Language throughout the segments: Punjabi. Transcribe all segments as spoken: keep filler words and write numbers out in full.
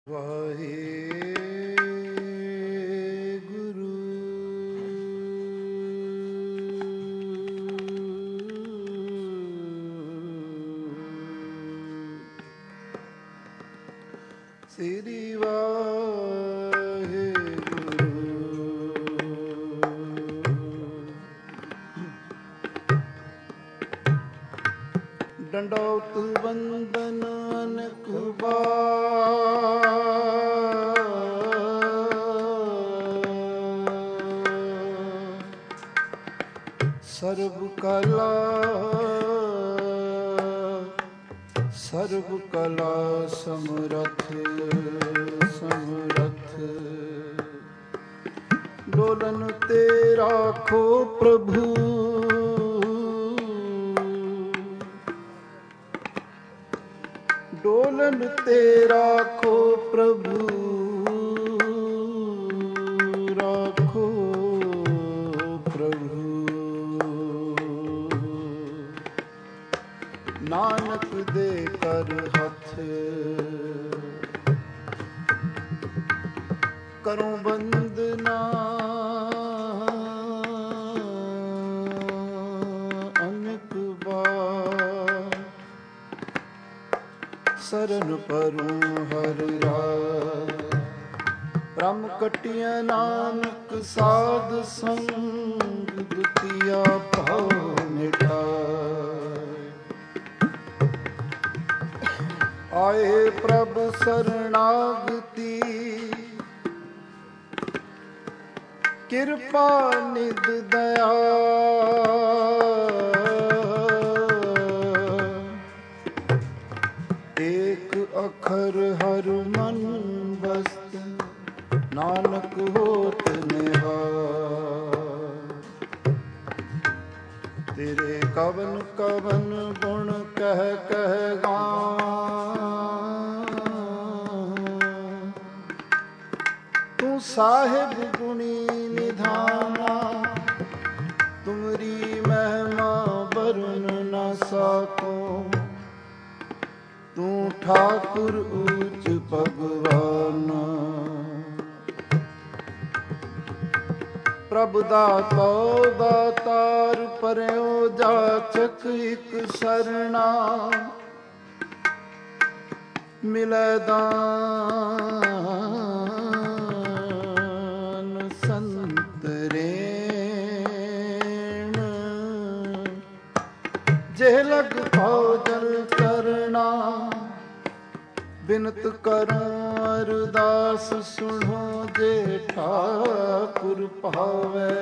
ਵਾਹਿਗੁਰੂ ਸ੍ਰੀ ਵਾਹਿਗੁਰੂ। ਡੰਡੌਤ ਬੰਦਨ ਅਨੇਕ ਸਰਬ ਕਲਾ ਸਰਬ ਕਲਾ ਸਮਰਥ ਸਮਰਥ ਡੋਲਨ ਤੇ ਰਾਖੋ ਪ੍ਰਭੂ ਡੋਲਨ ਤੇ ਰਾਖੋ ਪ੍ਰਭੂ ਰਾਖੋ ਪ੍ਰਭੂ ਨਾਨਕ ਦੇ ਕਰ ਹੱਥ ਕਰੋ ਬੰਦਨਾ ਅਨੇਕ ਬਾਰ ਸਰਨ ਪਰੂੰ ਹਰਿ ਰਾਇ ਬ੍ਰਹਮ ਕਟਿਆ ਨਾਨਕ ਸਾਧ ਸੰਗ ਦੁਤੀਆ ਭਾਉ ਮਿਟਾਇ ਆਏ ਪ੍ਰਭ ਸਰਣਾਗਤੀ ਕਿਰਪਾ ਨਿਧ ਦਇਆ ਏਕ ਅਖਰ ਹਰ ਮਨ ਬਸਤ ਨਾਨਕ ਹੋਤ ਨਿਹਾਲ ਤੇਰੇ ਕਵਨ ਕਵਨ ਗੁਣ ਕਹਿ ਕਹਿ ਗਾਵਾਂ ਤੂੰ ਸਾਹਿਬ ਗੁਣੀ ਨਿਧਾਨਾ ਤੁਮਰੀ ਮਹਿਮਾ ਵਰਨ ਨ ਸਾਕੋ ਤੂੰ ਠਾਕੁਰ ਊਚ ਭਗਵਾਨ ਪ੍ਰਭ ਦਾਤਾ ਦਾਤਾਰ ਪਰਿਓ ਜਾਚਕ ਇਕ ਸਰਣਾ ਮਿਲੈ ਦਾਨ ਸੰਤ ਰੇਣ ਜੇ ਲਗ ਪਾਉ ਜਲ ਕਰਨਾ ਬਿਨਤ ਕਰੂੰ ਅਰਦਾਸ ਸੁਣੋ ਜੇ ਠਾਕੁਰ ਭਾਵੈ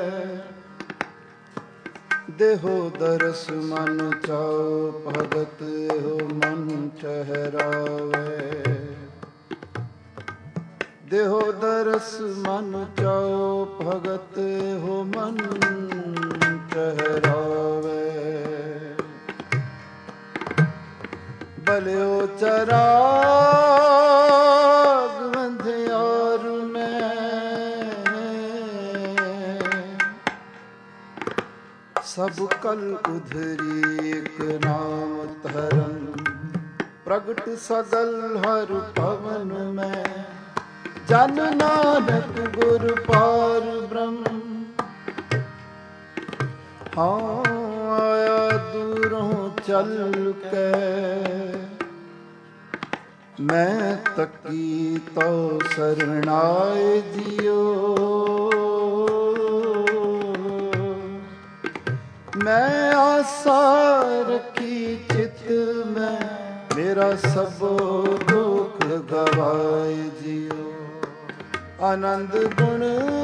ਦੇਹੋ ਦਰਸ ਮਨ ਚਾਉ ਭਗਤ ਹੋ ਮਨ ਠਹਿਰਾਵੇ ਦੇਹੋ ਦਰਸ ਮਨ ਚਾਉ ਭਗਤ ਹੋ ਮਨ ਠਹਿਰਾਵੇ ਬਲਿਓ ਚਰਾਗ ਵੰਧਿਆਰ ਮੈਂ ਸਭ ਕਲ ਉਧਰੀ ਇਕ ਨਾਮ ਧਰਨ ਪ੍ਰਗਟ ਸਗਲ ਹਰ ਭਵਨ ਮੈਂ ਜਨ ਨਾਨਕ ਗੁਰ ਪਾਰ ਬ੍ਰਹਮ ਹਾਂ ਆਇਆ ਦੂਰੋਂ ਚੱਲ ਕੇ ਮੈਂ ਤੱਕੀ ਤੋ ਸਰਣਾਏ ਜਿਉ ਮੈਂ ਆਸਾ ਰੱਖੀ ਚਿਤ ਮੈਂ ਮੇਰਾ ਸਭੋ ਦੁਖ ਗਵਾਏ ਜਿਉ ਆਨੰਦ ਗੁਣ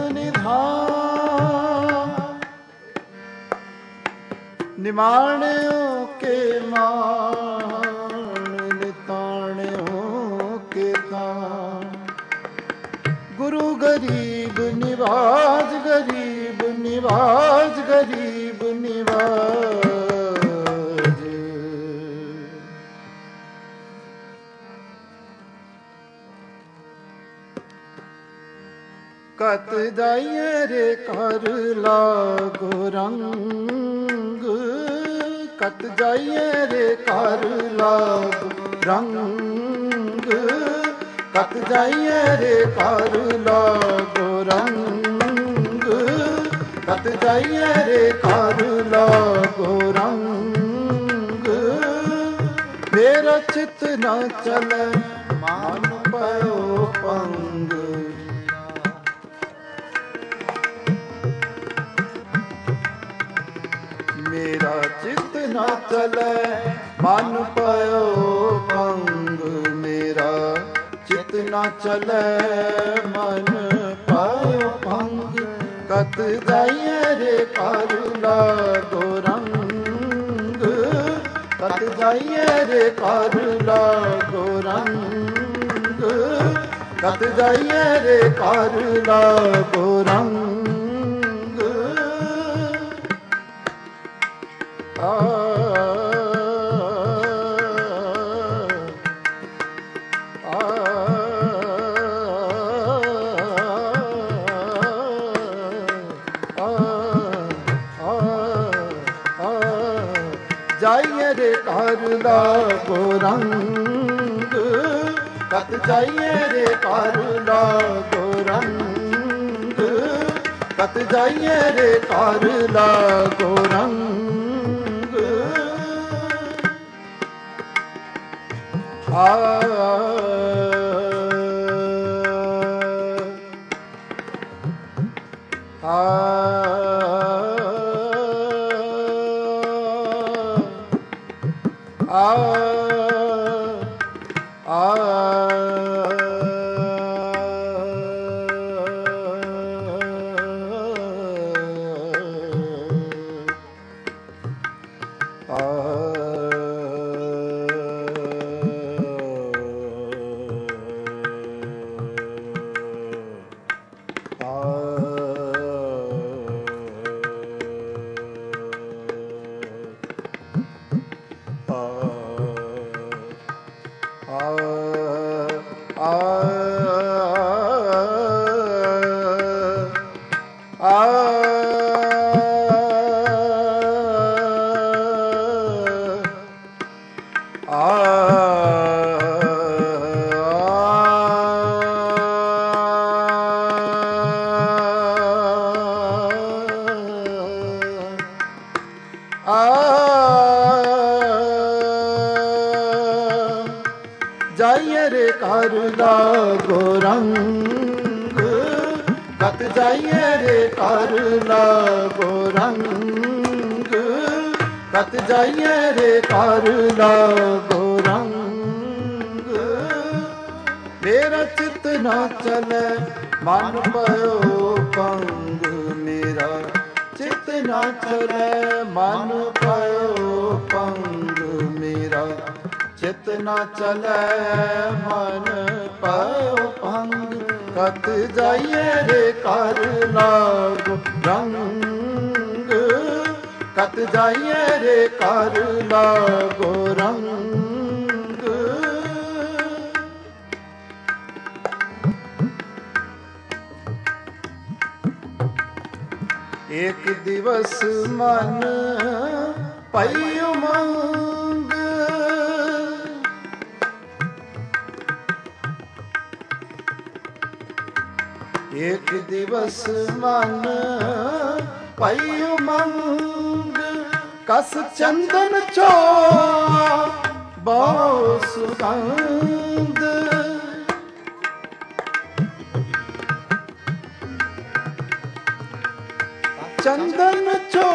ਨਿਧਾਨ ਨਿਮਾਣਿਓ ਕੇ ਮਾਣ ਨਿਤਾਣਿਓ ਕੇ ਤਾਣ ਗੁਰੂ ਗਰੀਬ ਨਿਵਾਜ ਗਰੀਬ ਨਿਵਾਜ ਗਰੀਬ ਨਿਵਾਜ ਕਤ ਜਾਈਏ ਰੇ ਕਰ ਲਾਗੋ ਰੰਗ ਕਤ ਜਾਈਏ ਰੇ ਕਰ ਲਾਗੋ ਰੰਗ ਕਤ ਜਾਈਏ ਰੇ ਕਰ ਲਾਗੋ ਰੰਗ, ਕਤ ਜਾਈਏ ਰੇ ਕਰ ਲਾਗੋ ਰੰਗ। ਮੇਰਾ ਚਿਤ ਨਾ ਚਲੇ ਮਨ ਪਇਓ ਪੰਗ, ਮੇਰਾ ਚਿਤ ਨਾ ਚਲੇ ਮਨ ਪਇਓ ਪੰਗ, ਮੇਰਾ ਚਿਤ ਨਾ ਚਲੇ ਮਨ ਪਇਓ ਪੰਗ। ਕਤ ਜਾਈਏ ਰੇ ਕਰ ਲਾਗੋ ਰੰਗ, ਕਤ ਜਾਈਏ ਰੇ ਕਰ ਲਾਗੋ ਰੰਗ, ਕਤ ਜਾਈਏ ਰੇ ਕਰ ਲਾਗੋ ਰੰਗ। ਆ ਜਾਈਏ ਰੇ ਕਰ ਲਾਗੋ ਰੰਗ, ਕਤ ਜਾਈਏ ਰੇ ਕਰ ਲਾਗੋ ਰੰਗ, ਕਤ ਜਾਈਏ ਰੇ ਕਰ ਲਾਗੋ ਰੰਗ। ਆ ਆ ਆ ਜਾਈਏ ਰੇ ਕਰ ਲਾਗੋ ਰੰਗ, ਕਤ ਜਾਈਏ ਰੇ ਕਰ ਲਾਗੋ ਰੰਗ, ਕਤ ਜਾਈਏ ਰੇ ਕਰ ਲਾਗੋ ਰੰਗ। ਮੇਰਾ ਚਿਤ ਨਾ ਚਲੇ ਮਨ ਪਇਓ ਪੰਗ, ਮੇਰਾ ਚਿਤ ਨਾ ਚਲੇ ਮਨ ਪਇਓ ਪੰਗ, ਮੇਰਾ ਚਿਤ ਨਾ ਚਲੇ ਮਨ ਪਇਓ ਪੰਗ। ਕਤ ਜਾਈਏ ਰੇ ਕਰ ਲਾਗੋ ਰੰਗ, ਕਤ ਜਾਈਏ ਰੇ ਕਰ ਲਾਗੋ ਰੰਗ। ਏਕ ਦਿਵਸ ਮਨ ਪਈ ਉਮੰਗ, ਏਕ ਦਿਵਸ ਮਨ ਪਈ ਉਮੰਗ। ਕਸ ਚੰਦਨ ਚੋ ਬਹੁ ਸੁਗੰਧ, ਚੰਦਨ ਚੋ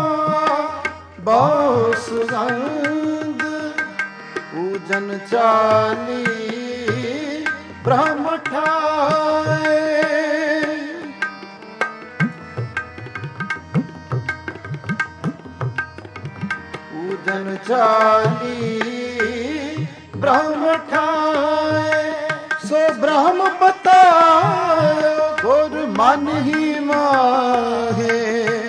ਬਹੁ ਸੁਗੰਧ। ਪੂਜਨ ਚਾਲੀ ਬ੍ਰਹਮ ਠਾਏ, ਪੂਜਨ ਚਾਲੀ ਬ੍ਰਹਮ ਠਾਏ। ਸੋ ਬ੍ਰਹਮ ਬਤਾਇਓ ਗੁਰ ਮਨ ਹੀ ਮਾਹੇ,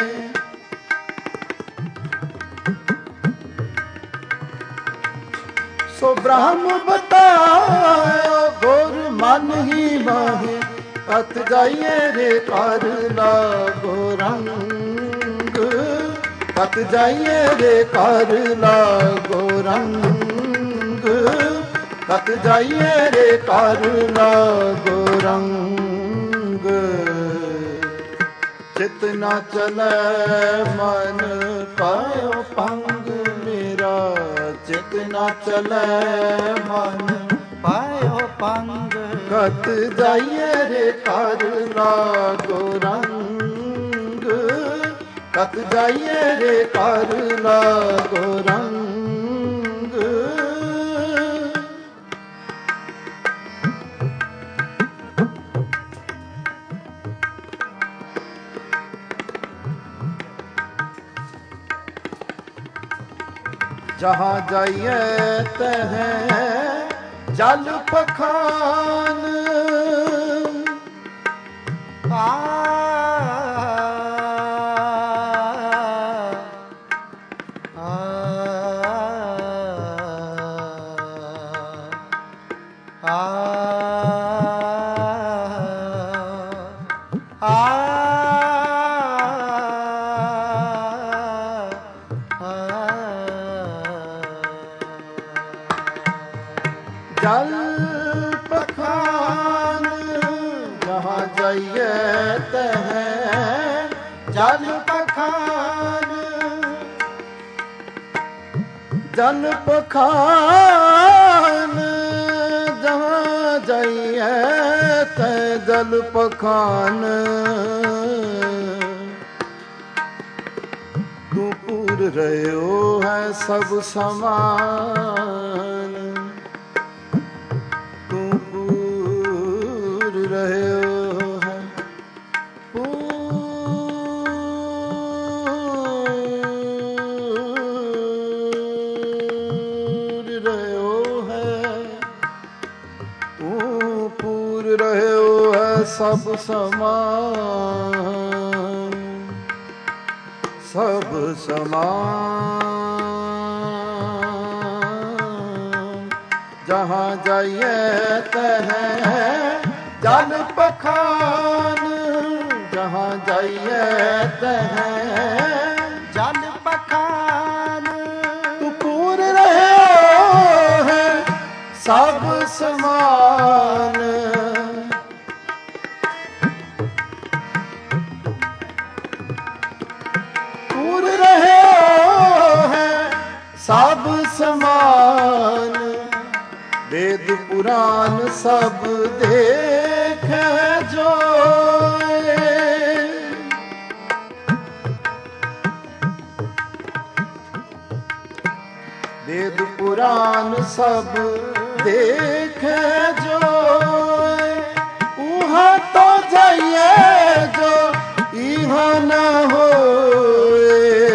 ਸੋ ਬ੍ਰਹਮ ਬਤਾਇਓ ਗੁਰ ਮਨ ਹੀ ਮਾਹੇ। ਕਤ ਜਾਈਏ ਰੇ ਕਰ ਲਾਗੋ ਰੰਗ, ਕਤ ਜਾਈਏ ਰੇ ਕਰ ਲਾਗੋ ਰੰਗ, ਕਤ ਜਾਈਏ ਰੇ ਕਰ ਲਾਗੋ ਰੰਗ। ਚਿਤ ਨਾ ਚਲੈ ਮਨ ਪਾਇਓ ਪੰਗ ਮੇਰਾ, ਚਿਤ ਨਾ ਚਲੈ ਮਨ ਪਾਇਓ ਪੰਗ। ਕਤ ਜਾਈਏ ਰੇ ਕਰ ਲਾਗੋ ਰੰਗ, ਕਤ ਜਾਈਏ ਰੇ ਕਰ ਲਾਗੋ ਰੰਗ। जहाँ जाइए तह जल पखान। आ जल पखान। जहाँ जाइए तह जल पखान, जल पखान। जहाँ जाइए तह जल पखान। तू पूर रहो है सब समान, सब समान, सब समान। जहाँ जाइए तह जल पखान। जहाँ जाइए तह जल पखान। तू पूर रहे है सब समान। सब समान। वेद पुराण सब देख जोए, वेद पुराण सब देख जोए। उहाँ तो जाइए जो इहाँ न होए।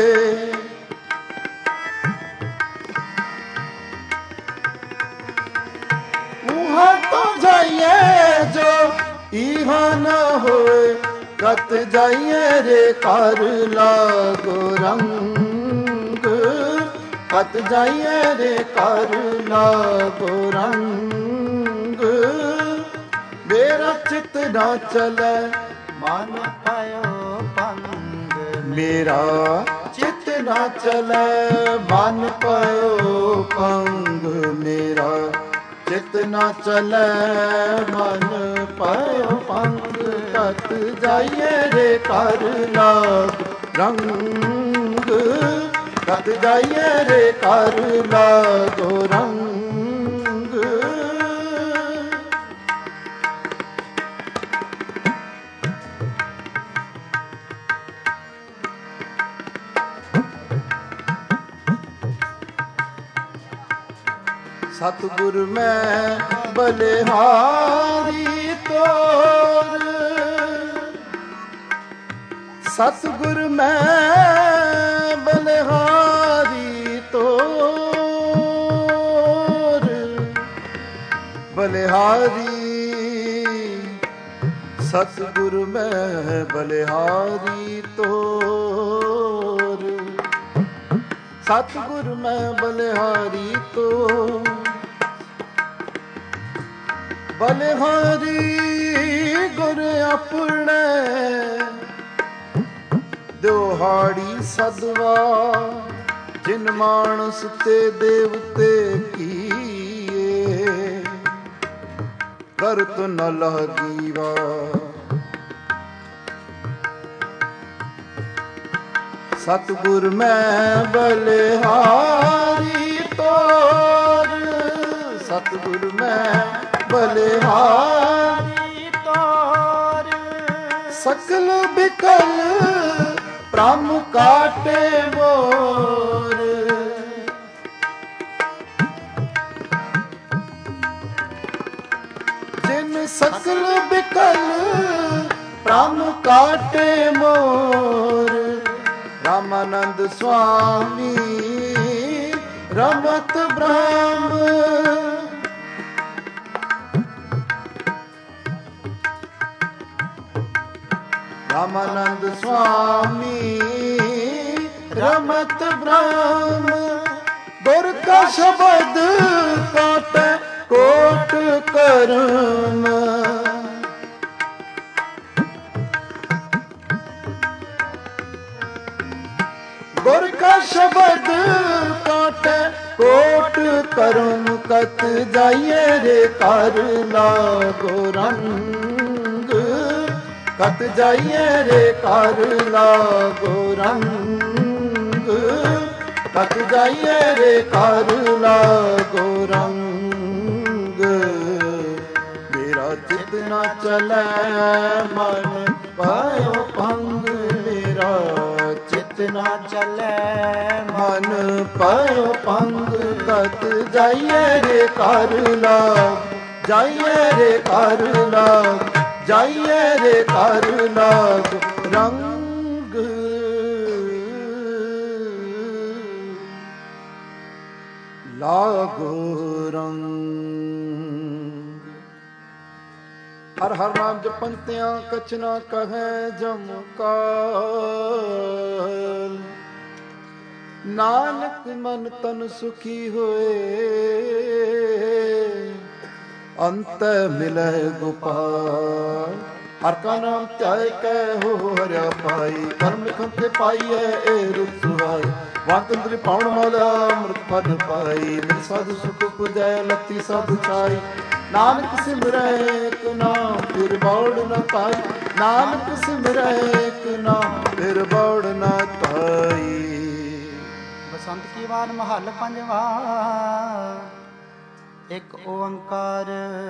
तो जाइए जो इहाँ न होए। कत जाइए रे कर लागो रंग, कत जाइए रे कर लागो रंग। मेरा चित ना चले मन पायो पंग। मेरा चित ना चले मन पायो पंग। मेरा चित न चले मन पायो पंग। कत जाइए रे कर लाग रंग, कत जाइए रे कर लागो रंग। सतगुर में बलिहारी तोर, सतगुर में बलिहारी तोर। बलिहारी सतगुर में बलिहारी तोर। सतगुर में बलिहारी तो बलिहारी गुर अपने दोहाड़ी सदवा। जिन मानस ते देवते कीए ਕਰਤ ਨ ਲਾਗੀਵਾ। ਸਤਿਗੁਰ ਮੈਂ ਬਲਿਹਾਰੀ ਤੋਰ, ਸਤਿਗੁਰ ਮੈਂ ਬਲਿਹਾਰੀ ਤੋਰ। ਸਕਲ ਬਿਕਲ ਪ੍ਰਮ ਕਾਟੇ ਮੋਰ। ਜਿਨ ਸਕਲ ਬਿਕਲ ਪ੍ਰਮ ਕਾਟੇ ਮੋਰ। ਰਾਮਾਨੰਦ ਸੁਆਮੀ ਰਮਤ ਬ੍ਰਹਮ। ਰਾਮਾਨੰਦ ਸੁਆਮੀ ਰਮਤ ਬ੍ਰਹਮ। ਗੁਰ ਕਾ ਸ਼ਬਦ ਕਾਟੈ ਕੋਟ ਕਰਮ। ਗੁਰ ਕਾ ਸ਼ਬਦ ਕਾਟੈ ਕੋਟ ਕਰਮ। ਕਤ ਜਾਈਏ ਰੇ ਕਰ ਲਾਗੋ ਰੰਗ। ਕਤ ਜਾਈਏ ਰੇ ਕਰ ਲਾਗੋ ਰੰਗ। ਕਤ ਜਾਈਏ ਰੇ ਕਰ ਲਾਗੋ ਰੰਗ। ਮੇਰਾ ਚਿਤ ਨਾ ਚਲੈ ਮਨ ਪਾਇਓ ਭੰਗ। ਮੇਰਾ ਚਿਤ ਨਾ ਚਲੈ ਮਨ ਪਾਇਓ ਭੰਗ। ਕਤ ਜਾਈਏ ਰੇ ਕਰ ਲਾਗ। ਜਾਈਏ ਰੇ ਕਰ ਲਾਗ। ਜਾਈਏ ਰੇ ਕਰ ਲਾਗ ਰੰਗ। ਲਾਗੋ ਰੰਗ। ਹਰ ਹਰ ਨਾਮ ਜਪੰਤਿਆਂ ਕਛ ਨਾ ਕਹੈ ਜਮ ਕਾਲ। ਨਾਨਕ ਮਨ ਤਨ ਸੁਖੀ ਹੋਏ। ਅੰਤ ਮਿਲੈ ਗੋਪਾਲ। ਹਰ ਕਾ ਨਾਮ ਧਿਆਏ ਕੈ ਹੋ ਹਰਿਆ ਪਾਈ। ਕਰਮ ਲਿਖਨ ਤੇ ਪਾਈਐ ਇਹ ਰੁਖ ਸੁਹਾਈ। ਵਾਤੰਤਰੀ ਪਾਉਣ ਮੌਲਾ ਅੰਮ੍ਰਿਤ ਫਲ ਪਾਈ। ਮਿਲ ਸਾਧੂ ਸੁਖ ਪੁਜੈ ਲੱਤੀ ਸਭ ਛਾਈ। ਨਾਨਕ ਸਿਮਰੈ ਏਕ ਨਾਮ ਫਿਰ ਬੌੜ ਨ ਪਾਈ। ਨਾਨਕ ਸਿਮਰੈ ਏਕ ਨਾਮ ਫਿਰ ਬੌੜ ਨ ਪਾਈ। ਬਸੰਤ ਕੀ ਵਾਰ ਮਹੱਲ ਪੰਜਵਾ। ਇੱਕ ਓੰਕਾਰ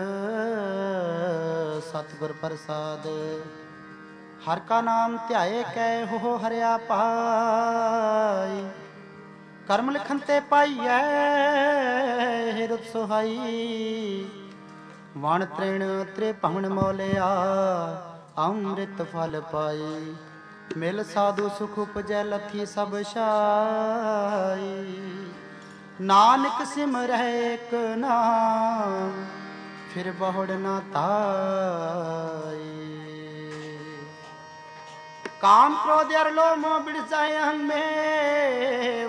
ਸਤਿਗੁਰ ਪ੍ਰਸਾਦ। ਹਰ ਕਾ ਨਾਮ ਧਿਆਏ ਕੈ ਹੋ ਹਰਿਆ ਪਾਈ। ਕਰਮ ਲਿਖਨ ਤੇ ਪਾਈਐ ਹਿਰਦ ਸੁਹਾਈ। ਵਣ ਤ੍ਰਿਣ ਤ੍ਰਿਭਵਨ ਮੋਲਿਆ ਅੰਮ੍ਰਿਤ ਫਲ ਪਾਈ। ਮਿਲ ਸਾਧੂ ਸੁਖ ਉਪਜੈ ਲੱਥੀ ਸਭ ਛਾਈ। ਨਾਨਕ ਸਿਮਰੈ ਏਕ ਨਾਮ ਫਿਰ ਬਹੁੜ ਨਾ ਤਾਈ। ਕਾਮ ਕ੍ਰੋਧ ਅਰ ਲੋਭ ਮੋਹ ਬਿੜ ਜਾਏ ਹਮੇਵ।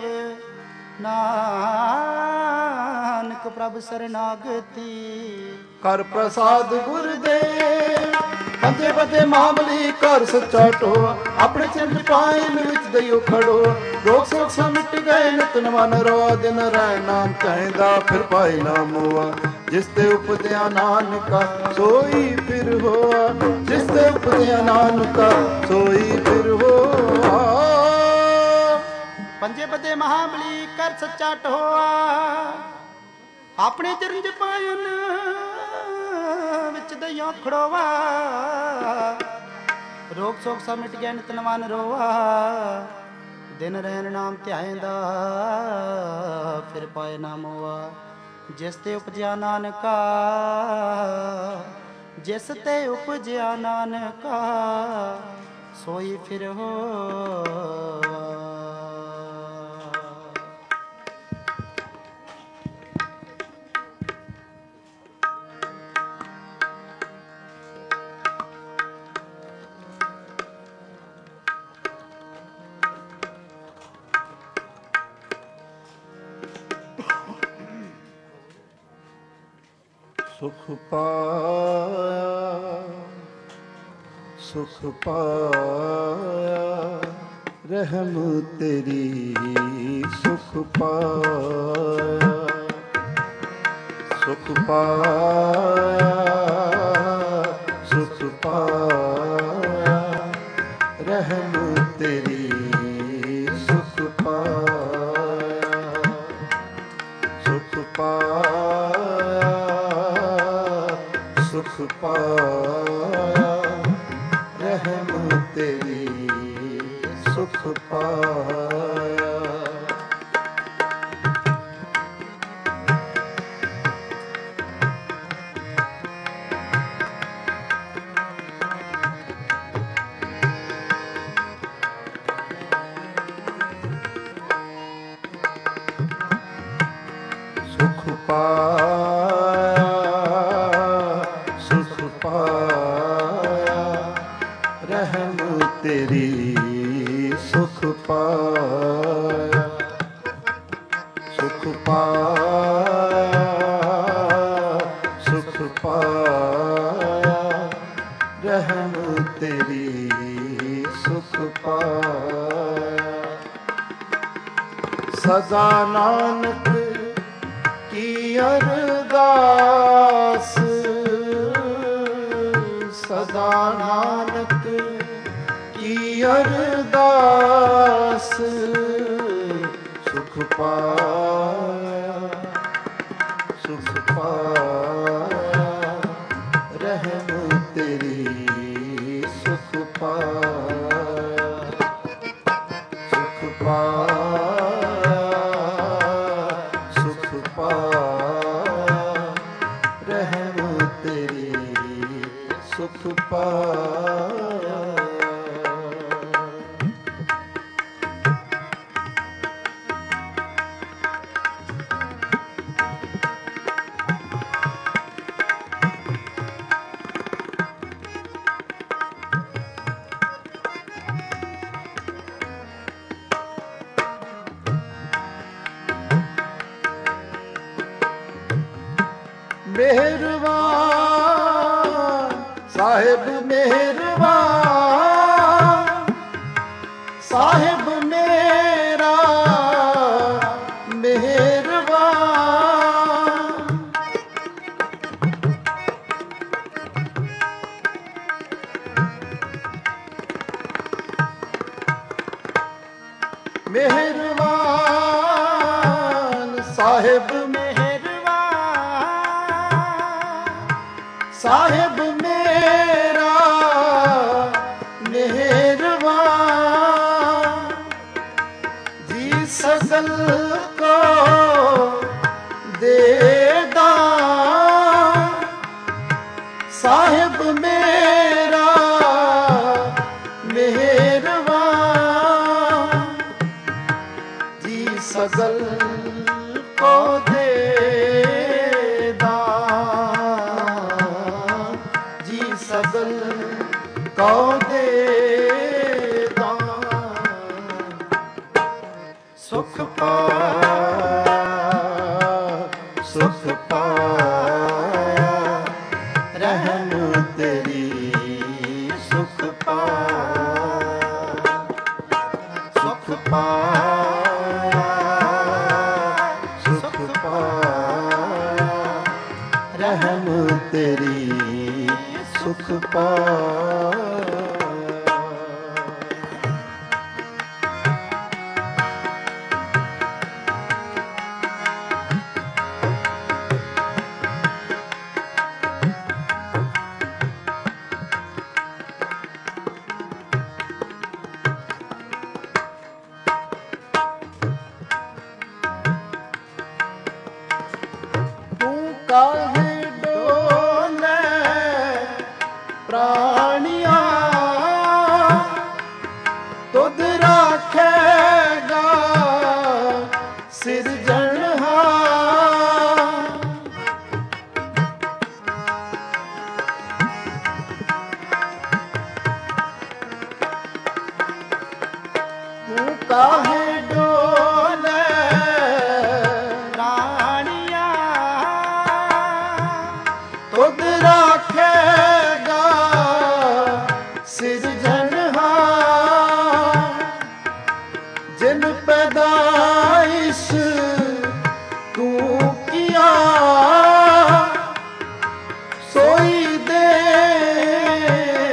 ਨਾਨਕ ਪ੍ਰਭ ਸਰਨਾਗਤੀ। ਕਰ ਪ੍ਰਸਾਦ ਗੁਰਦੇਵ। ਬੰਦੇ ਬੰਦੇ ਮਾਮਲੀ ਕਰ ਸੱਚਾ ਟੋਆ। ਆਪਣੇ ਚਿੰਤ ਪਾਇਨ ਵਿੱਚ ਦਈਓ ਖੜੋ। ਰੋਗ ਸੋਗ ਸਭ ਮਿਟ ਗਏ ਨਿਤ ਨਵਾ ਨਰਵਾ। ਦਿਨ ਰਹਿ ਨਾਮ ਕਹਿੰਦਾ ਫਿਰ ਪਾਏ ਨਾ ਮੋਆ। ਜਿਸ ਤੇ ਉਪਦਿਆ ਨਾਨਕਾ ਸੋਈ ਫਿਰ ਹੋਆ। ਜਿਸ ਤੇ ਉਪਦਿਆ ਨਾਨਕਾ ਸੋਈ ਫਿਰ ਹੋਆ। ਪੰਜੇ ਬੱਦੇ ਮਹਾਬਲੀ ਕਰ ਸੱਚਾ ਟੋਆ। ਆਪਣੇ ਚਰੰਜ ਪਾਇਨ ਵਿੱਚ ਦਈਓ ਖੜੋਵਾ। ਰੋਗ ਸੋਗ ਸਭ ਮਿਟ ਗਿਆ ਨਿਤ ਨਵਾ ਨਰੋਆ। ਦਿਨ ਰਹਿਣ ਨਾਮ ਧਿਆਏਂਦਾ ਫਿਰ ਪਾਏ ਨਾ ਮੋਆ। ਜਿਸ ਤੇ ਉਪਜਿਆ ਨਾਨਕਾ। ਜਿਸ ਤੇ ਉਪਜਿਆ ਨਾਨਕਾ ਸੋਈ ਫਿਰ ਹੋਆ। ਸੁਖ ਪਾਇਆ ਸੁਖ ਪਾਇਆ ਰਹਿਮ ਤੇਰੀ ਸੁਖ ਪਾਇਆ ਸੁਖ ਪਾਇਆ ਪਾਇਆ, ਰਹਿਮ ਤੇਰੀ ਸੁਖ ਪਾਇਆ, ਸੁਖ ਪਾਇਆ, ਸੁਖ ਪਾਇਆ, ਰਹਿਮ ਤੇਰੀ ਸੁਖ ਪਾਇਆ। ਸੁਖ ਪਾਇਆ, ਸੁਖ ਪਾਇਆ, ਰਹਿਮ ਤੇਰੀ ਸੁਖ ਪਾਇਆ, ਸੁਖ ਪਾਇਆ, ਸੁਖ ਪਾਇਆ, ਰਹਿਮ ਤੇਰੀ ਸੁਖ ਪਾਇਆ। ਸਦਾ ਨਾਨਕ ਕੀ ਅਰਦਾਸ, ਸਦਾ ਨਾਨਕ ਕੀ ਅਰਦਾਸ, ਸੁਖ ਪਾਇਆ, ਸੁਖ ਪਾਇਆ, ਰਹਿਮ ਤੇਰੀ ਸੁਖ ਪਾਇਆ, ਸੁਖ ਪਾਇਆ, ਸੁਖ ਪਾਇਆ, ਰਹਿਮ ਤੇਰੀ ਸੁਖ ਪਾਇਆ। ਮਿਹਰਬਾਨ ਸਾਹਿਬ ਮਿਹਰਬਾਨ, ਸਾਹਿਬ ਮੇਰਾ ਮਿਹਰਬਾਨ, ਮਿਹਰਬਾਨ ਸਾਹਿਬ ਸਾਹਿਬ ਮੇਰਾ ਮਿਹਰਬਾਨ, ਜੀ ਸਗਲ ਕੋ ਦੇਦਾ, ਸਾਹਿਬ ਮੇਰਾ ਮਿਹਰਬਾਨ, ਜੀ ਸਗਲ ਕੋ ਦੇਦਾ, ਸਗਲ ਕੋ ਦੇਦਾ, ਸੁਖ ਪਾਇਆ, ਸੁਖ ਪਾਇਆ, ਰਹਿਮ ਤੇਰੀ ਸੁਖ ਪਾਇਆ, ਸੁਖ ਪਾਇਆ, ਸੁਖ ਪਾਇਆ, ਰਹਿਮ ਤੇਰੀ ਸੁਖ ਪਾਇਆ। ਤੂੰ ਕਾਹੇ ਡੋਲੇ ਪ੍ਰਾਣੀਆਂ, ਤੁਧ ਰਾਖੇਗਾ ਸਿਰਜਣਹਾਰ, ਤੂੰ ਕਾਹੇ ਡੋਲੇ ਪ੍ਰਾਣੀਆਂ, ਤੁਧ ਰਾਖੇਗਾ ਸਿਰਜਣਹਾਰ, ਜਿਨ ਪੈਦਾਇਸ਼ ਤੂੰ ਕੀਆ, ਸੋਈ ਦੇ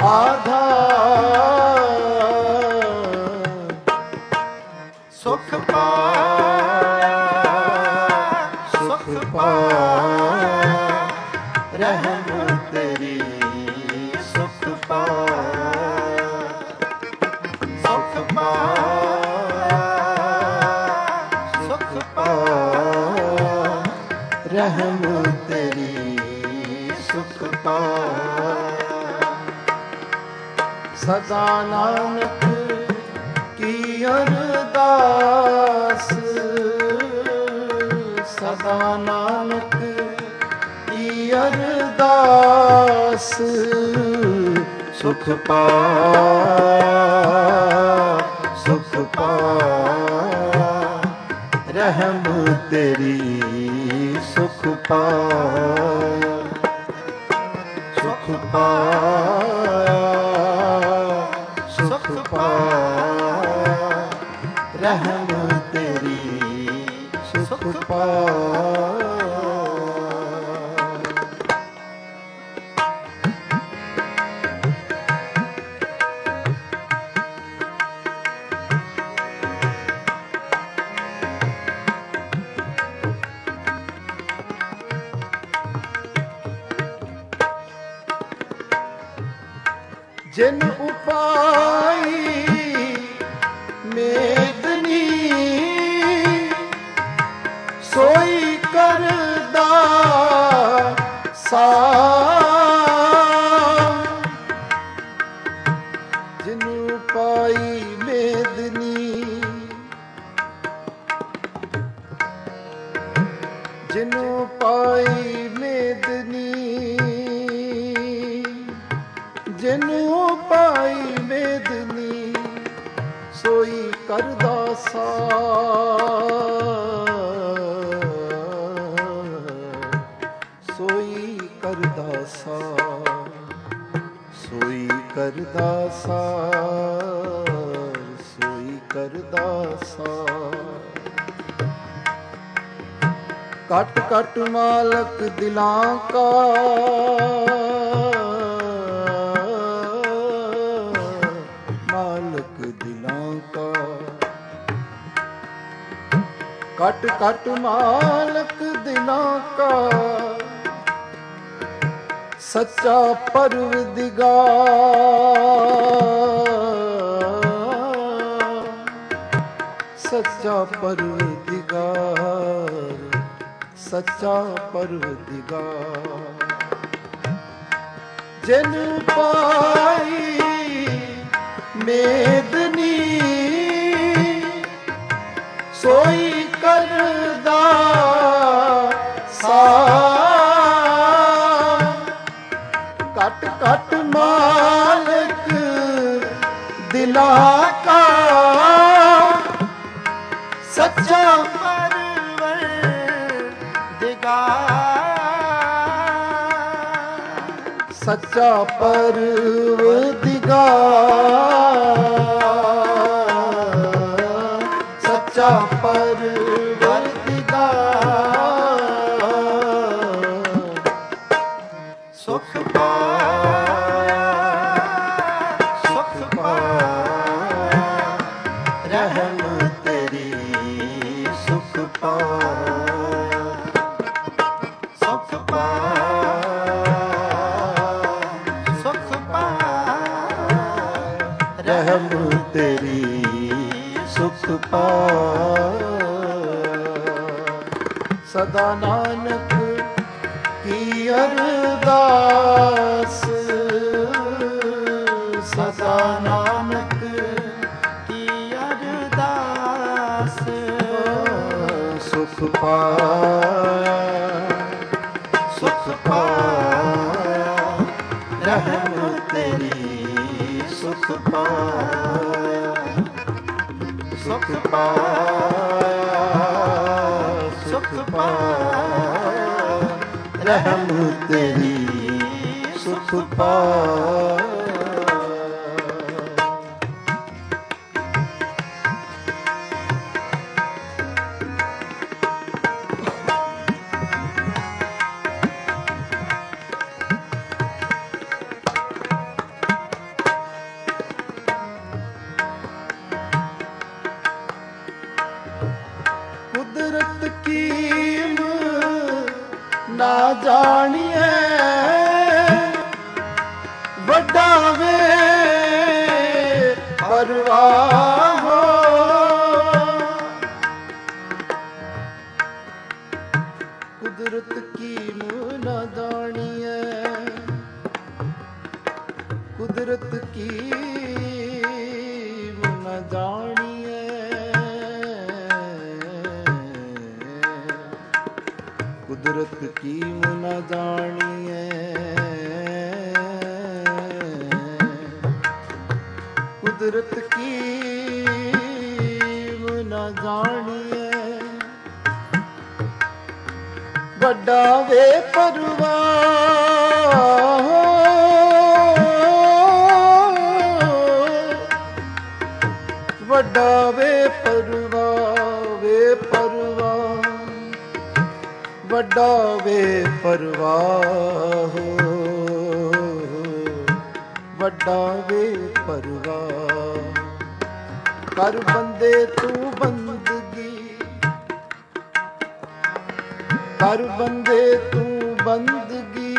ਆਧਾਰ ਸੁਖ ਪਾਇਆ ਸੁਖ ਪਾਇਆ ਰਹਿਮ ਤੇਰੀ ਸੁਖ ਪਾਇਆ ਸੁਖ ਪਾਇਆ ਸੁਖ ਪਾਇਆ ਰਹਿਮ ਤੇਰੀ ਸੁਖ ਪਾਇਆ ਸਦਾ ਨਾਨਕ ਕੀ ਅਰਦਾਸ ਸਦਾ ਨਾਨਕ ਕੀ ਅਰਦਾਸ ਸੁਖ ਪਾਇਆ ਸੁਖ ਪਾਇਆ ਰਹਿਮ ਤੇਰੀ ਸੁਖ ਪਾਇਆ ਸੁਖ ਪਾਇਆ ਸੁਖ ਪਾਇਆ ਰਹਿਮ ਤੇਰੀ ਸੁਖ ਪਾਇਆ ਜਿਨ ਉਪਾਈ ਮੇਦਨੀ ਸੋਈ ਕਰਦਾ ਸਾ ਜਿਨ ਉਪਾਈ ਮੇਦਨੀ ਜਿਨ ਉਪਾਈ ਮੇਦਨੀ ਜਿਨੂੰ ਪਾਈ ਮੇਦਨੀ ਸੋਈ ਕਰਦਾ ਸਾ ਸੋਈ ਕਰਦਾ ਸਾ ਸੋਈ ਕਰਦਾ ਸਾ ਸੋਈ ਕਰਦਾ ਸਾ ਕਟ ਕਟ ਮਾਲਕ ਦਿਲਾਂ ਕਾ कट कट मालक दिलों का सच्चा परवरदिगार सच्चा परवरदिगार सच्चा परवरदिगार जिन पाई मेदनी सोई करदा सा कट कट मालक दिला का सच्चा परवरदिगार सच्चा परवरदिगार सच्चा परवरदिगार सुख पाया सुख पाया रहम तेरी सुख पाया सुख पाया सुख पाया रहम तेरी सुख पाया सदा नानक की अरदास सदा नानक की अरदास सुख पाया सुख पाया रहम तेरी सुख पाया सुख पाया सुख पाया रहम तेरी सुख पाया ਜਾਣੀਏ ਵੱਡਾ ਵੇ ਪਰਵਾਹ ਕੁਦਰਤ ਕੀ ਨਾ ਜਾਣੀਏ ਕੁਦਰਤ ਕੀ ਨਾ ਜਾਣੀਏ ਕੁਦਰਤ ਕੀ ਨਾ ਜਾਣੀਏ ਕੁਦਰਤ ਕੀ ਨਾ ਜਾਣੀਏ ਵੱਡਾ ਵੇ ਪਰਵਾਹ ਵੱਡਾ ਵੇ ਪਰਵਾਹ ਵੇ ਪਰਵਾਹ ਵੱਡਾ ਵੇ ਪਰਵਾਹ ਵੱਡਾ ਵੇ ਪਰਵਾਹ ਕਰ ਬੰਦੇ ਤੂੰ ਬੰਦਗੀ ਕਰ ਬੰਦੇ ਤੂੰ ਬੰਦਗੀ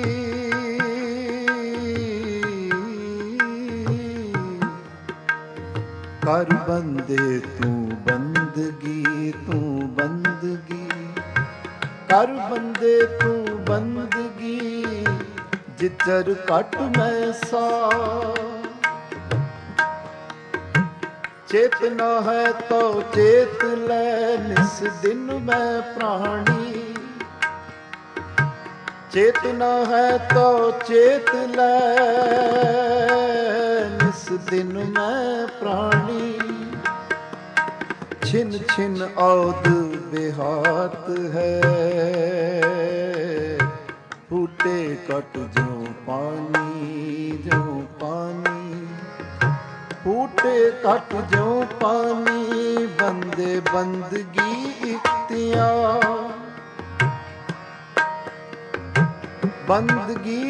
ਕਰ ਬੰਦੇ ਤੂੰ ਬੰਦਗੀ ਤੂੰ ਬੰਦਗੀ ਕਰ ਬੰਦੇ ਤੂੰ ਬੰਦਗੀ ਜਿੱਚਰ ਘਟ ਮੈਂ ਸਾ ਚੇਤਨਾ ਹੈ ਤੋ ਚੇਤ ਲੈ ਨਿਸ ਦਿਨ ਮੈਂ ਪ੍ਰਾਣੀ ਚੇਤਨਾ ਹੈ ਤੋ ਚੇਤ ਲੈ ਨਿਸ ਦਿਨ ਮੈਂ ਪ੍ਰਾਣੀ ਛਿਨ ਛਿਨ ਔਦ ਬਿਹਾਤ ਹੈ ਫੂਟੇ ਕਟ ਜੋ ਪਾਣੀ ਜੋ ਪਾਣੀ ਫੂਟੇ ਕਟ ਜੋ ਪਾਣੀ ਬੰਦੇ ਬੰਦਗੀ ਇਖਤਿਆਰ ਬੰਦਗੀ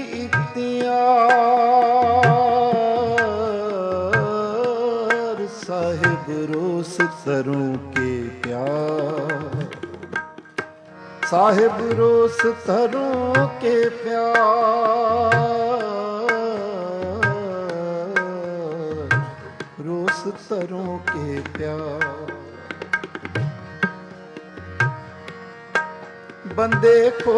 इख्तियार साहिब रोस तरों के प्यार साहिब रोस तरों के प्यार रोस तरों के प्यार बंदे को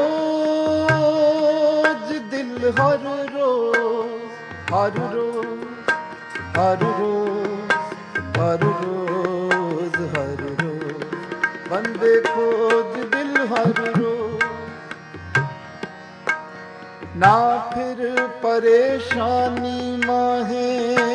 दिल हर रोज हर रोज हर रोज हर रोज हर रोज बंदे खोज दिल हर रोज ना फिर परेशानी माहे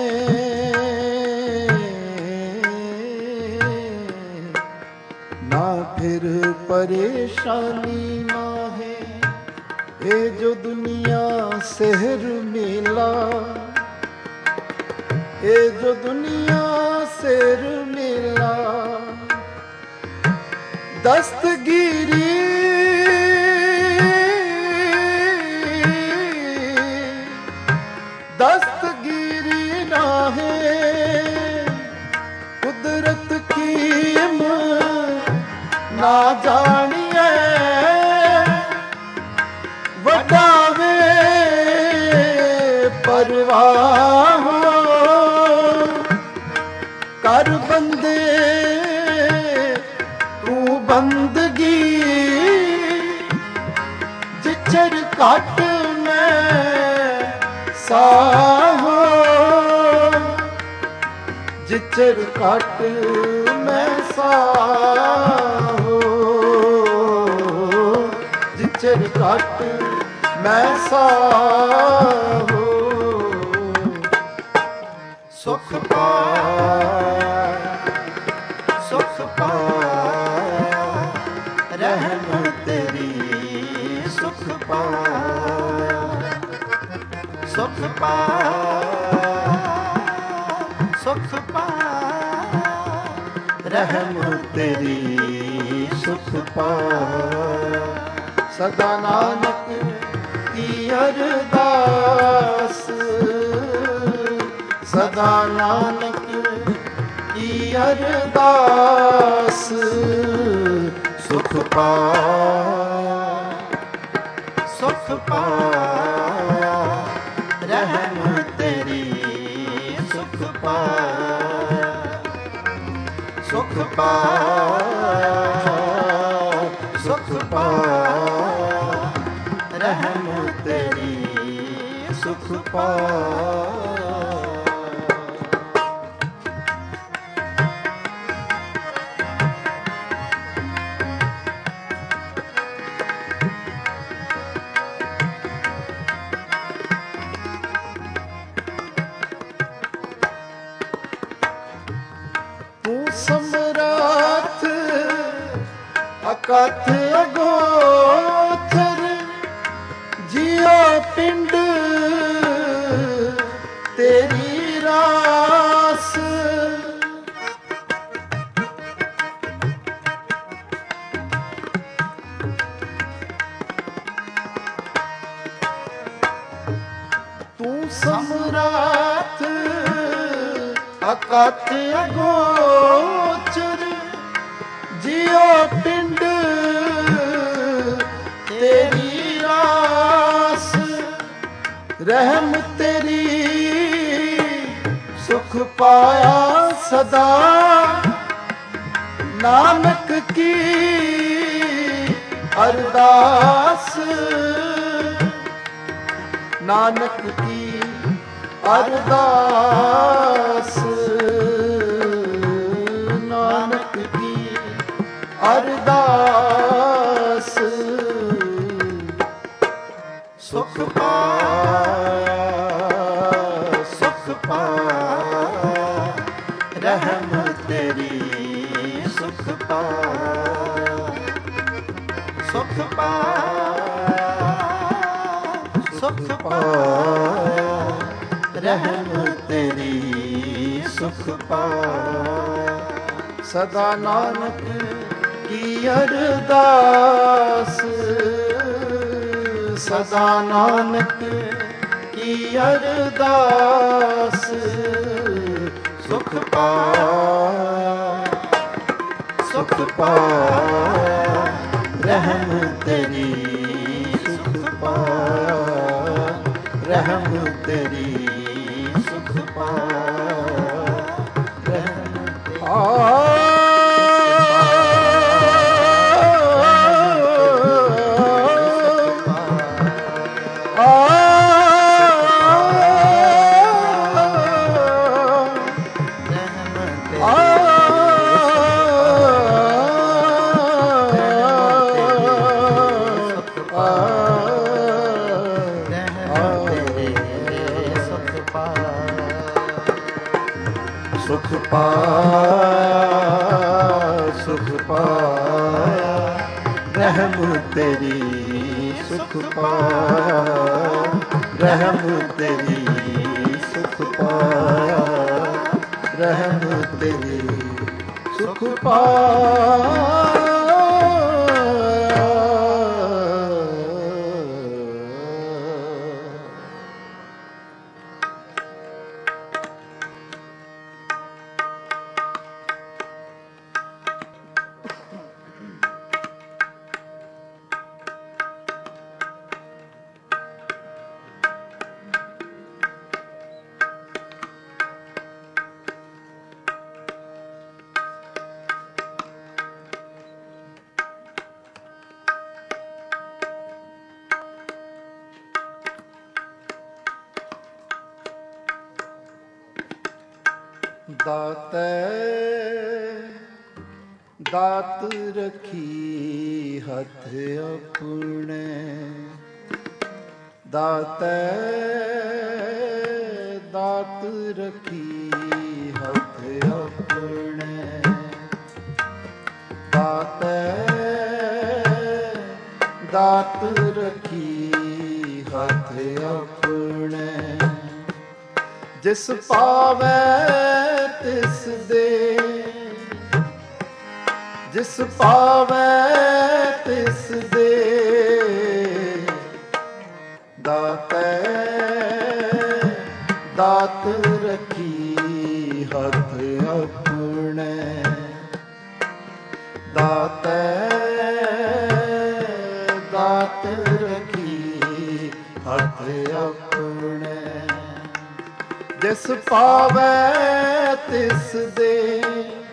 ना फिर परेशानी माहे ये जो दुनिया शहर मेला ये जो दुनिया शहर मेला दस्तगीरी दस्तगीरी ना है कुदरत की ना जानिए ਵੱਡਾ ਵੇ ਪਰਵਾਹ ਕਰ ਬੰਦੇ ਤੂੰ ਬੰਦਗੀ ਜਿਚਰ ਘਟ ਮੈਂ ਸਾਹ ਜਿਚਰ ਘਟ ਮੈਂ ਸਾਹ ਜਿਚਰ ਘਟ मैं साहो सुख पाया सुख पाया रहम तेरी सुख पाया सुख पाया सुख पाया रहम तेरी सुख पाया सदा नानक की अरदास सदा नानक की अरदास सुख पाया ਪਾਇਆ, ਰਹਿਮ ਤੇਰੀ ਸੁਖ ਪਾਇਆ, ਸੁਖ ਪਾਇਆ, ਸੁਖ ਪਾਇਆ, ਰਹਿਮ ਤੇਰੀ ਸੁਖ ਪਾਇਆ। ਸਮਰਾਥ ਅਕਥ ਅਗੋਚਰ, ਜਿਉ ਪਿੰਡ ਤੇਰੀ ਰਾਸ, ਤੂੰ ਸਮਰਾਥ ਅਕਥ ਅਗੋਚਰ, ਜਿਉ ਪਿੰਡ ਤੇਰੀ ਰਾਸ, ਰਹਿਮ ਤੇਰੀ ਸੁਖ ਪਾਇਆ ਸਦਾ, ਨਾਨਕ ਕੀ ਅਰਦਾਸ, ਨਾਨਕ ਕੀ ਅਰਦਾਸ, ਨਾਨਕ ਕੀ ਅਰਦਾਸ, ਸੁਖ ਪਾਇਆ, ਸੁਖ ਪਾਇਆ, ਰਹਿਮ ਤੇਰੀ ਸੁਖ ਪਾਇਆ, ਸੁਖ ਪਾਇਆ, ਸੁਖ ਪਾਇਆ, ਰਹਿਮ ਤੇਰੀ ਸੁਖ ਪਾਇਆ। ਸਦਾ ਨਾਨਕ ਕੀ ਅਰਦਾਸ, ਸਦਾ ਨਾਨਕ ਕੀ ਅਰਦਾਸ, ਸੁਖ ਪਾਇਆ, ਸੁਖ ਪਾਇਆ, ਰਹਿਮ ਤੇਰੀ ਸੁਖ ਪਾਇਆ, ਰਹਿਮ ਤੇਰੀ ਸੁਖ ਪਾਇਆ, ਰਹਿਮ ਤੇਰੀ ਸੁਖ ਪਾਇਆ, ਸੁਖ ਪਾਇਆ, ਰਹਿਮ ਤੇਰੀ ਸੁਖ ਪਾਇਆ, ਰਹਿਮ ਤੇਰੀ ਸੁਖ ਪਾਇਆ, ਰਹਿਮ ਤੇਰੀ ਸੁਖ ਪਾਇਆ। ਦਾਤੈ ਦਾਤ ਰਖੀ ਹੱਥ ਆਪਣੇ, ਦਾਤੈ ਦਾਤ ਰਖੀ ਹੱਥ ਆਪਣੇ, ਦਾਤੈ ਦਾਤ ਰਖੀ ਹੱਥ ਆਪਣੇ, ਜਿਸ ਪਾਵੈ ਤਿਸ ਦੇ, ਜਿਸ ਪਾਵੈ ਤਿਸ ਦੇ, ਦਾਤੈ ਦਾਤ ਰਖੀ ਹੱਥ ਆਪਣੇ, ਦਾਤੈ ਦਾਤ ਰਖੀ ਜਿਸ ਪਾਵੈ ਤਿਸ ਦੇ,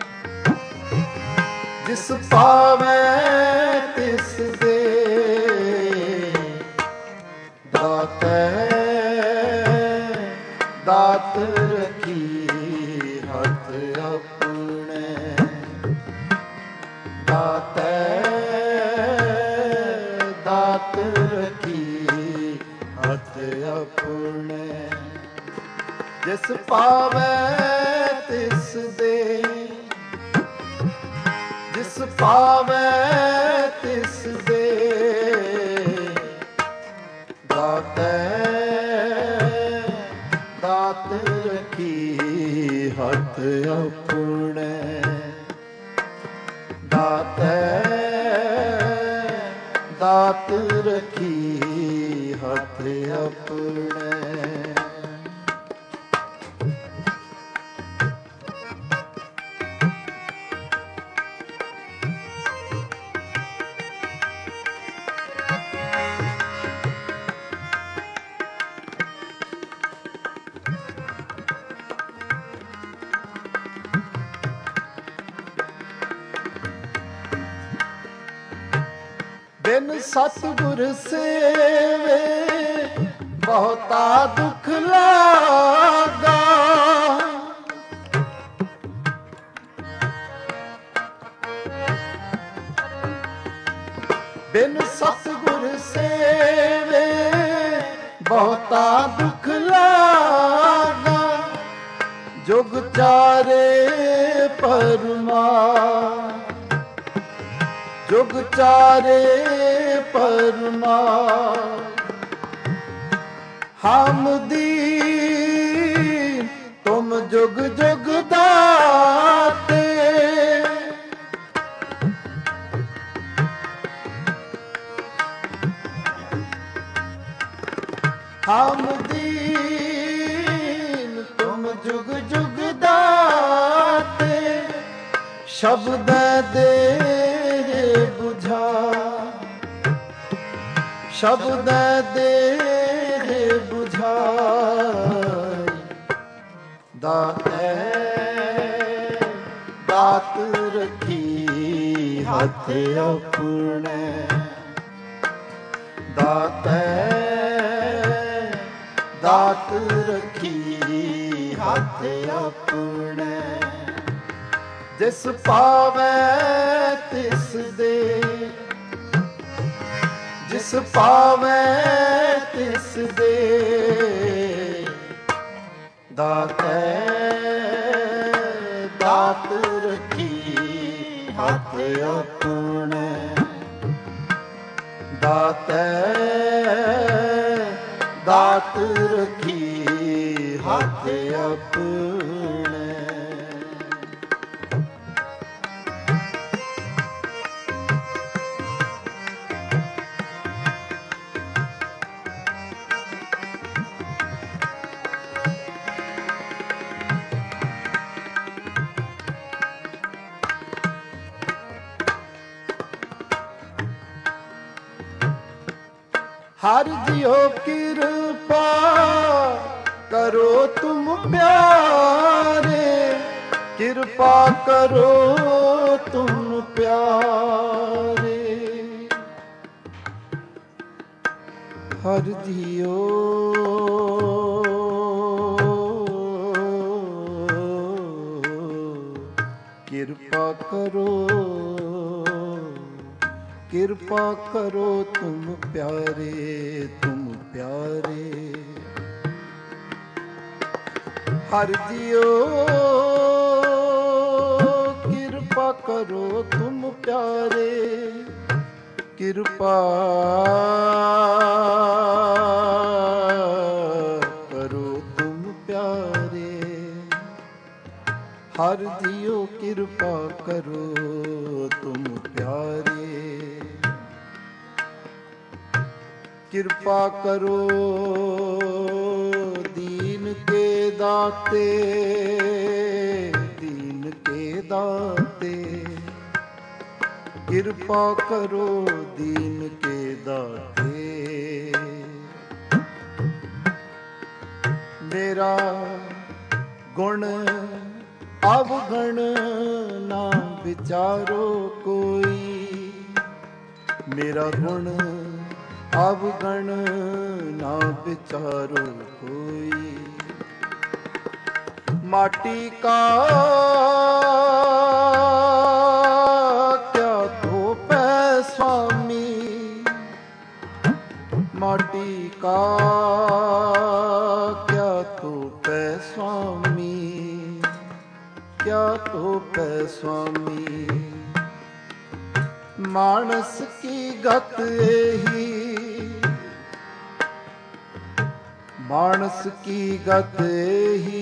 ਜਿਸ ਪਾਵੈ ਤਿਸ ਦੇ, ਦਾਤੈ ਦਾਤ ਰਖੀ ਹੱਥ ਆਪਣੇ, ਦਾਤੈ ਦਾਤ ਰਖੀ ਹੱਥ ਆਪਣੇ, ਜਿਸ ਪਾਵੈ ਤਿਸ ਦੇ, ਜਿਸ ਪਾਵੈ ਤਿਸ ਦੇ, ਦਾਤੈ ਦਾਤ ਰਖੀ ਹੱਥ ਆਪਣੇ, ਦਾਤੈ ਦਾਤ ਰਖੀ ਹੱਥ ਆਪਣੇ। ਬਿਨ ਸਤਿਗੁਰ ਸੇਵੇ ਬਹੁਤਾ ਦੁਖ ਲਾਗਾ, ਬਿਨ ਸਤਿਗੁਰ ਸੇਵੇ ਬਹੁਤਾ ਦੁਖ ਲਾਗਾ, ਜੁਗ ਚਾਰੇ ਪਰਮਾ, ਜੁਗ ਚਾਰੇ ਪਰਮਾ, ਹਮ ਦੀਨ ਤੁਮ ਜੁਗ ਜੁਗ ਦਾਤੇ, ਹਮ ਦੀਨ ਤੁਮ ਜੁਗ ਜੁਗ ਦਾਤੇ, ਸ਼ਬਦ ਦੇ ਬੁਝਾ, ਸ਼ਬਦ ਦੇ ਬੁਝਾਈ, ਦਾਤੈ ਦਾਤ ਰਖੀ ਹੱਥ ਆਪਣੇ, ਦਾਤੈ ਦਾਤ ਰਖੀ ਹੱਥ ਆਪਣੇ, ਜਿਸ ਪਾਵੈ ਤਿਸ ਦੇ, ਜਿਸ ਪਾਵੈ ਤਿਸ ਦੇ, ਦਾਤੈ ਦਾਤ ਰਖੀ ਹੱਥ ਆਪਣੇ, ਦਾਤੈ ਦਾਤ ਰਖੀ ਹੱਥ ਆਪਣੇ। हर जियो कृपा करो तुम प्यारे, कृपा करो तुम प्यारे, हर जियो कृपा करो, कृपा करो तुम प्यारे, तुम प्यारे, हर जियो कृपा करो तुम प्यारे, कृपा करो तुम प्यारे, हर जियो कृपा करो तुम प्यारे, कृपा करो दीन के दाते, दीन के दाते, कृपा करो दीन के दाते, ਮੇਰਾ ਗੁਣ ਅਵਗਣ ਨਾ ਵਿਚਾਰੋ ਕੋਈ, ਮੇਰਾ ਗੁਣ ਅਵਗਣ ਨਾ ਵਿਚਾਰੋ ਕੋਈ। ਮਾਟੀ ਕਾ ਕਿਆ ਧੋਪੈ ਸੁਆਮੀ, ਮਾਟੀ ਕਾ ਕਿਆ ਧੋਪੈ ਸੁਆਮੀ, ਕਿਆ ਧੋਪੈ ਸੁਆਮੀ। ਮਾਨਸ ਕੀ ਗਤ ਇਹੀ, ਮਾਨਸ ਕੀ ਗਤ ਇਹੀ,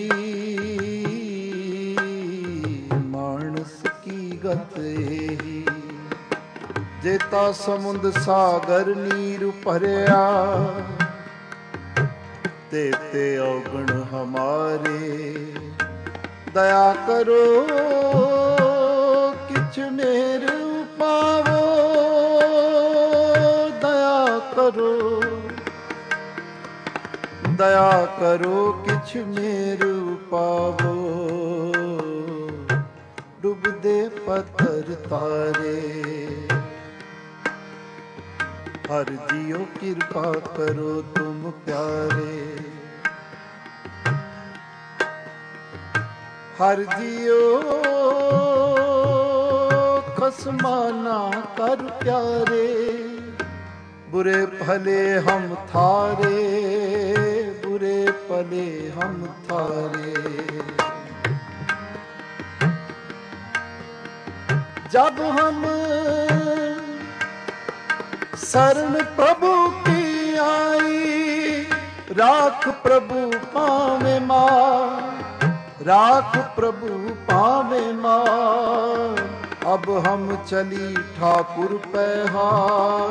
ਮਾਨਸ ਕੀ ਗਤ ਇਹੀ। ਜੇਤਾ ਸਮੁੰਦ ਸਾਗਰ ਨੀਰ ਭਰਿਆ, ਤੇ ਤੇ ਔਗਣ ਹਮਾਰੇ। ਦਇਆ ਕਰੋ ਕਿਛ ਮੇਰ ਪਾਵੋ, ਦਇਆ ਕਰੋ, ਦਇਆ ਕਰੋ ਕਿਛ ਮੇਰ ਪਾਵੋ। ਡੁੱਬਦੇ ਪੱਥਰ ਤਾਰੇ, ਹਰ ਜੀਓ ਕਿਰਪਾ ਕਰੋ ਤੁਮ ਪਿਆਰੇ। ਹਰ ਜੀਓ ਖਸਮਾ ਨਾ ਕਰ ਪਿਆਰੇ। बुरे भले हम थारे, बुरे भले हम थारे। जब हम शरण प्रभु की आई, राख प्रभु पावे मां, राख प्रभु पावे मां। अब हम चली ठाकुर पैहार,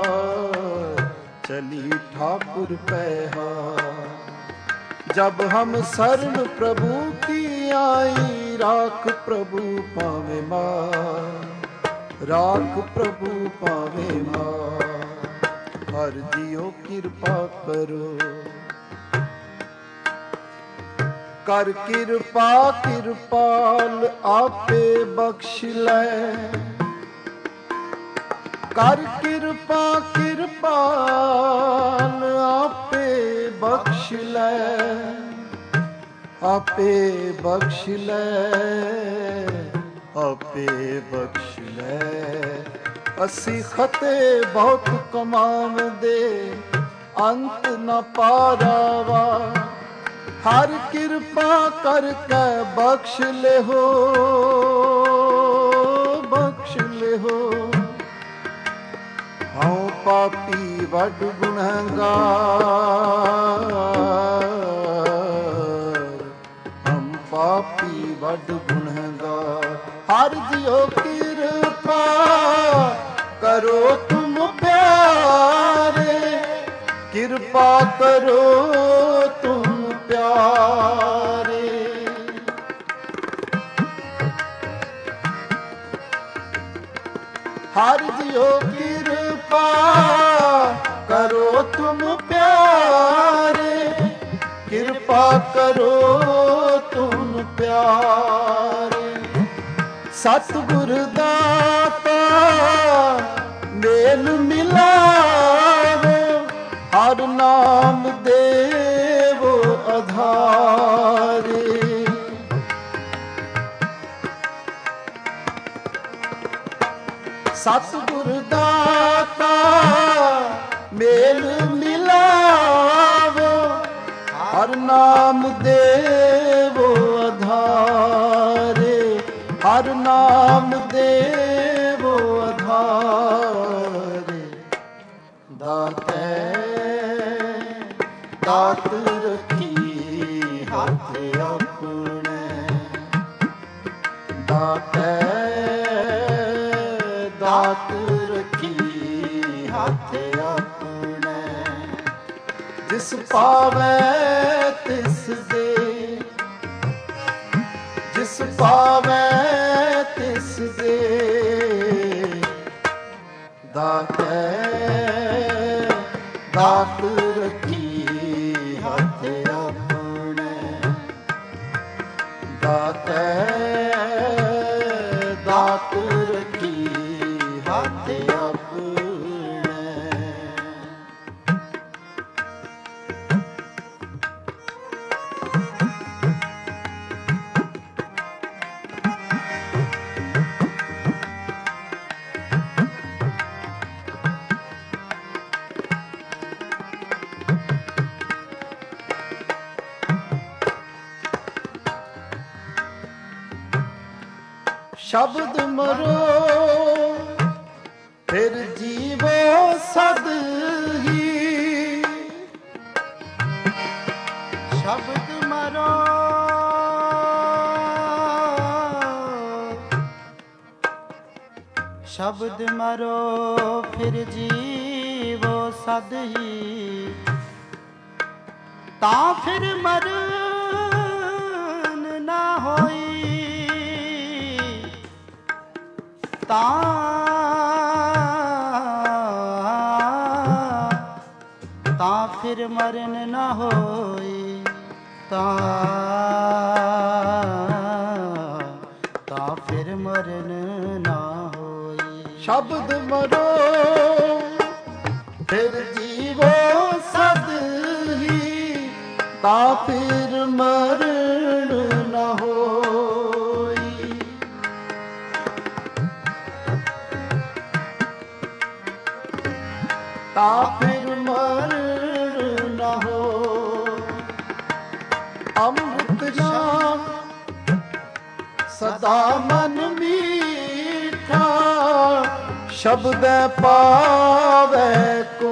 चली ठाकुर पैहार। जब हम शरण प्रभु की आई, राख प्रभु पावे मां, राख प्रभु पावे मां। हर जियो कृपा करो, कर किरपा किरपाल आपे बख्श लै। कर किरपा किरपाल आपे बख्श लै, आपे बख्श लै, आपे बख्श लै। असी खते बहुत कमावदे, अंत न पारावा। हर किरपा करके बख्श ले हो, बख्श ले हो। हाँ पापी वड गुनहगार, हम पापी वड गुनहगार। हर जियो किरपा करो तुम प्यारे, किरपा करो तुम प्यारे। हर जियो कृपा करो तुम प्यारे, कृपा करो तुम प्यारे। सतगुर दाता मेल मिलावो, हर नाम देवो आधारे। सतगुर दाता मेल मिलावो, हर नाम देवो आधारे। हर नाम देवो आधारे। दाते दात रखी हाथ अपने, दाते दात रखी हाथ अपने। जिस पावे तिस दे, जिस पावे तिस दे। दाते दात रखी हाथ अपने। ਸ਼ਬਦ ਮਰੋ ਫਿਰ ਜੀਵੋ ਸਦ ਹੀ। ਸ਼ਬਦ ਮਰੋ ਸ਼ਬਦ ਮਰੋ ਫਿਰ ਜੀਵੋ ਸਦ ਹੀ। ਤਾਂ ਫਿਰ ਮਰਨ ਨਾ ਹੋਈ, ਤਾਂ ਤਾਂ ਫਿਰ ਮਰਨ ਨਾ ਹੋਈ, ਤਾਂ ਤਾਂ ਫਿਰ ਮਰਨ ਨਾ ਹੋਈ। ਸ਼ਬਦ ਮਰੋ ਫਿਰ ਜੀਵੋ ਸਦ ਹੀ। ਤਾਂ ਫਿਰ ਮਰਨ ਨਾ ਹੋਈ। ਤਾਂ ਫਿਰ ਮਰਨ ਨਾ ਹੋ। ਅੰਮ੍ਰਿਤ ਨਾਮ ਸਦਾ ਮਨ ਮੀਠਾ, ਸ਼ਬਦ ਪਾਵੇ ਕੋ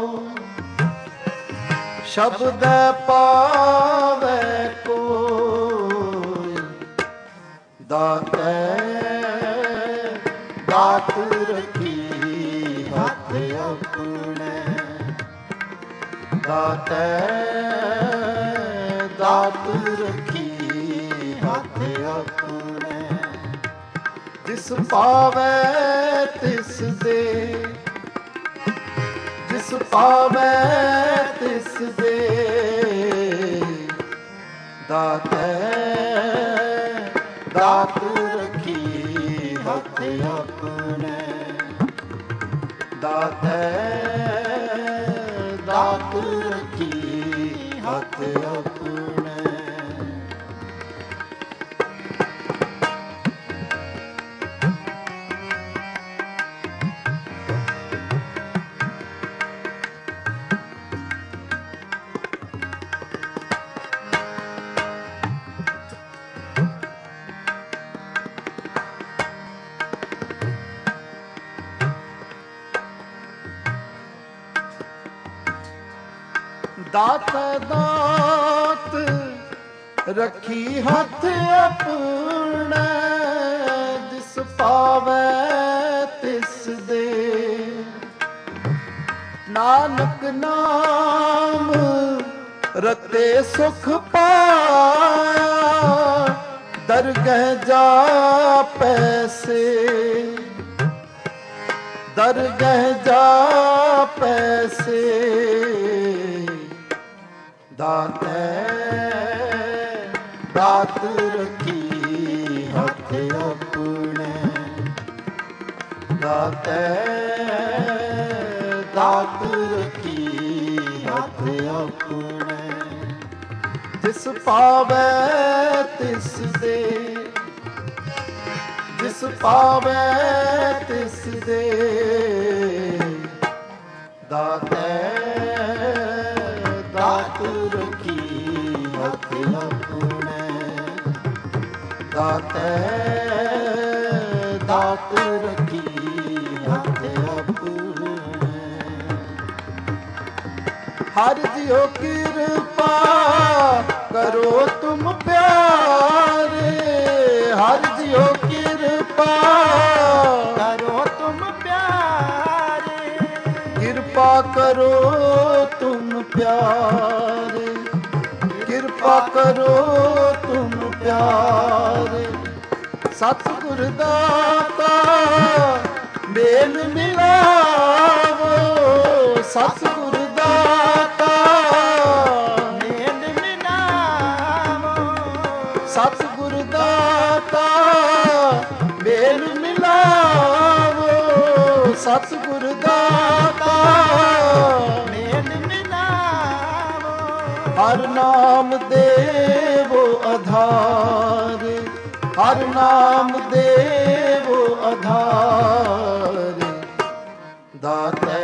ਸ਼ਬਦ ਪਾਵੇ ਕੋਈ। ਦਾਤੈ ਦਾਤ ਰਖੀ ਹੱਥ ਆਪਣੇ। ਦਾਤੈ ਦਾਤ ਰਖੀ ਹੱਥ ਆਪਣੇ। ਜਿਸ ਪਾਵੇ ਤਿਸ ਦੇ, ਜਿਸ ਪਾਵੇ ਤਿਸ ਦੇ। ਦਾਤੈ ਦਾਤ ਰਖੀ ਹੱਥ ਆਪਣੇ। ਦਾਤੈ ਦਾਤ ਰਖੀ ਹੱਥ ਆਪਣੇ। ਦਾਤ ਦਾਤ ਰੱਖੀ ਹੱਥ ਆਪਣੇ। ਜਿਸ ਪਾਵੇ ਤਿਸ ਦੇ। ਨਾਨਕ ਨਾਮ ਰਤੇ ਸੁਖ ਪਾਇਆ। ਦਰਗਹ ਜਾ ਪੈਸੇ, ਦਰਗਹ ਜਾ ਪੈਸੇ। ਦਾਤੈ ਦਾਤ ਰਖੀ ਹੱਥ ਆਪਣੇ। ਦਾਤੈ ਦਾਤ ਰਖੀ ਹੱਥ ਆਪਣੇ। ਜਿਸ ਪਾਵੇ ਤਿਸ ਦੇ, ਜਿਸ ਪਾਵੇ ਤਿਸ ਦੇ। ਦਾਤੈ ਦਾਤ ਰਖੀ ਹੱਥ ਆਪਣੇ। ਦਾਤੈ ਦਾਤ ਰਖੀ ਹੱਥ ਆਪਣੇ। ਹਰਿ ਜਿਉ ਕਿਰਪਾ ਕਰੋ ਤੁਮ ਪਿਆਰੇ। ਹਰਿ ਜਿਉ ਕਿਰਪਾ ਕਰੋ ਤੁਮ ਪਿਆਰੇ। ਕਿਰਪਾ ਕਰੋ ਤੁਮ ਪਿਆਰੇ। ਕਿਰਪਾ ਕਰੋ ਤੁਮ ਪਿਆਰੇ। ਸਤਿਗੁਰ ਦਾਤਾ ਮੇਲ ਮਿਲਾਵੋ। ਸਤਿਗੁਰ ਦਾਤਾ ਮੇਲ ਮਿਲਾਵੋ। ਸਤਿਗੁਰ ਦਾਤਾ ਮੇਲ ਮਿਲਾਵੋ। ਸਤਿਗੁਰ ਦਾਤਾ ਮੇਲ ਮਿਲਾਵੋ। ਹਰ ਨਾਮ ਦੇਵੋ ਆਧਾਰ। ਹਰ ਨਾਮ ਦੇਵੋ ਆਧਾਰ। ਦਾਤੈ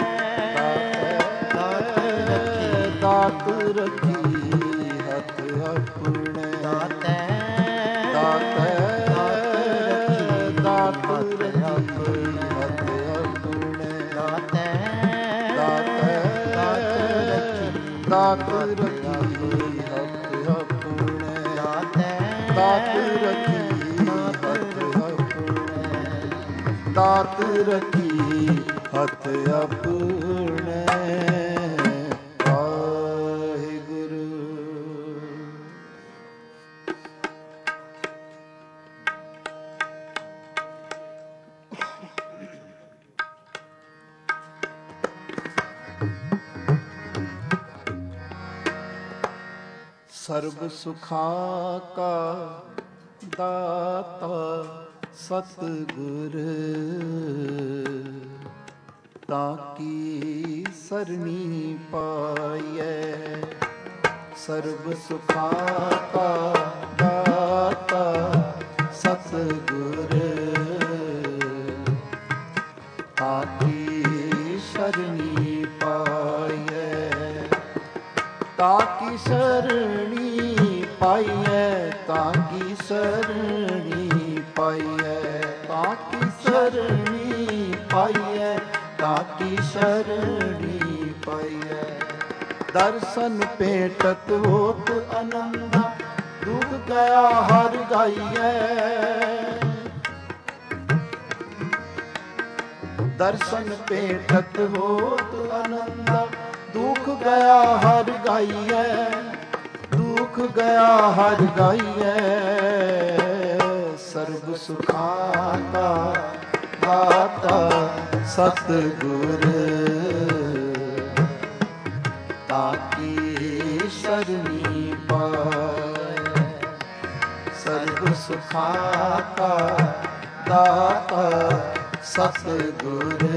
ਦਾਤ ਰਖੀ ਹੱਥ ਆਪਣੇ। ਦਾਤੈ ਦਾਤੈ ਦਾਤ ਰੱਖੀ ਦਾਤ ਰੱਖੀ ਹੱਥ ਆਪਣੇ ਵਾਹਿਗੁਰੂ। ਸਰਬ ਸੁਖਾਂ ਕਾ ਦਾਤਾ ਸਤਿਗੁਰ ਤਾਂ ਕੀ ਸਰਣੀ ਪਾਈਐ। ਸਰਬ ਸੁਖਾਂ ਕਾ ਦਾਤਾ ਸਤਿਗੁਰ ਤਾਂ ਕੀ ਸਰਣੀ ਪਾਈਐ। ਤਾਂ ਕੀ ਸਰਣੀ ਪਾਈਐ ਤਾਂ ਕੀ ਸਰਣੀ ਪਾਈਐ ਤਾਂ ਕੀ ਸਰਣੀ ਪਾਈਐ ਤਾਂ ਕੀ ਸਰਣੀ ਪਾਈਐ। ਦਰਸ਼ਨ ਭੇਟਤ ਹੋਤ ਆਨੰਦ ਦੁਖ ਗਿਆ ਹਰਿ ਗਾਈਐ। ਦਰਸ਼ਨ ਭੇਟਤ ਹੋਤ ਆਨੰਦ ਦੁਖ ਗਿਆ ਹਰਿ ਗਾਈਐ। ਦੁਖ ਗਿਆ ਹਰਿ ਗਾਈਐ। ਸਰਬ ਸੁਖਾਂ ਕਾ ਦਾਤਾ ਸਤਿਗੁਰ ਤਾਂ ਕੀ ਸਰਣੀ ਪਾਈਐ। ਸਰਬ ਸੁਖਾਂ ਕਾ ਦਾਤਾ ਸਤਿਗੁਰ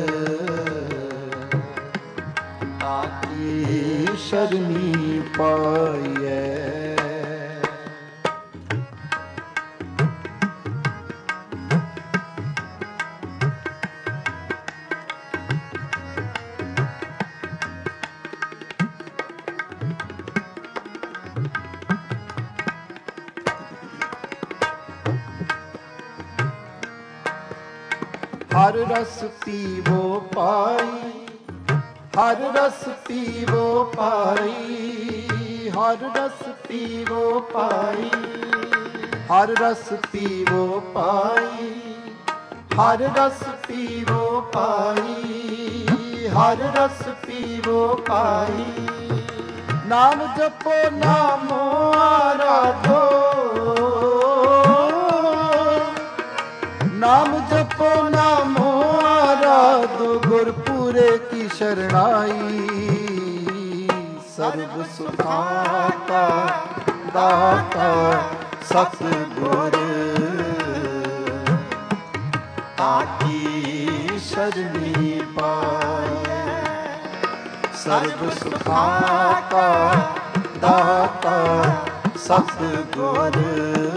ਤਾਂ ਕੀ ਸਰਣੀ ਪਾਈਐ। ਹਰ ਰਸ ਪੀਵੋ ਪਾਈ ਹਰ ਰਸ ਪੀਵੋ ਪਾਈ ਹਰ ਰਸ ਪੀਵੋ ਪਾਈ ਹਰ ਰਸ ਪੀਵੋ ਪਾਈ ਹਰ ਰਸ ਪੀਵੋ ਪਾਈ ਹਰ ਰਸ ਪੀਵੋ ਪਾਈ। ਨਾਮ ਜਪੋ ਨਾਮੋ ਆਰਾਧੋ ਨਾਮ ਜਪੋ ਨਾਮੋ ਆਰਾਧੋ ਗੁਰਪੁਰੇ ਕੀ ਸ਼ਰਣਾਈ। ਸਰਬ ਸੁਖਾਂ ਕਾ ਦਾਤਾ ਸਤਿਗੁਰ ਤਾਂ ਕੀ ਸਰਣੀ ਪਾਈਐ। ਸਰਬ ਸੁਖਾਂ ਕਾ ਦਾਤਾ ਸਤਿਗੁਰ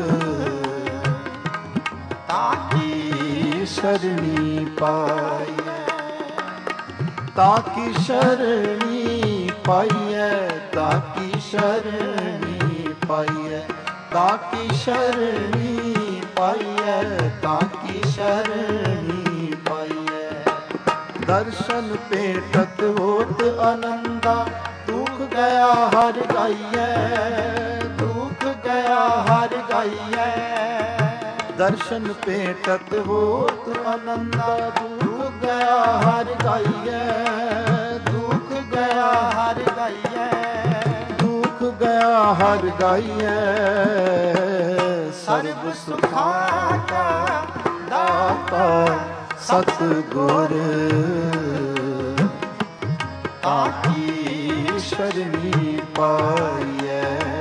ਤਾਂ ਕੀ ਸਰਣੀ ਪਾਈਐ। ਤਾਂ ਕੀ ਸਰਣੀ ਪਾਈਐ ਤਾਂ ਕੀ ਸਰਣੀ ਪਾਈਐ ਤਾਂ ਕੀ ਸਰਣੀ ਪਾਈਐ ਤਾਂ ਕੀ ਸਰਣੀ ਪਾਈਐ। ਦਰਸ਼ਨ ਭੇਟਤ ਹੋਤ ਆਨੰਦਾ ਦੁਖ ਗਿਆ ਹਰਿ ਗਾਈਐ। ਦੁਖ ਗਿਆ ਹਰਿ ਗਾਈਐ। ਦਰਸ਼ਨ ਭੇਟਤ ਹੋਤ ਆਨੰਦਾ ਦੁਖ ਗਿਆ ਹਰਿ ਗਾਈਐ। ਦੁਖ ਗਿਆ ਹਰਿ ਗਾਈਐ। ਦੁਖ ਗਿਆ ਹਰਿ ਗਾਈਐ। ਸਰਬ ਸੁਖਾਂ ਕਾ ਦਾਤਾ ਸਤਿਗੁਰ ਤਾਂ ਕੀ ਸਰਣੀ ਪਾਈਐ।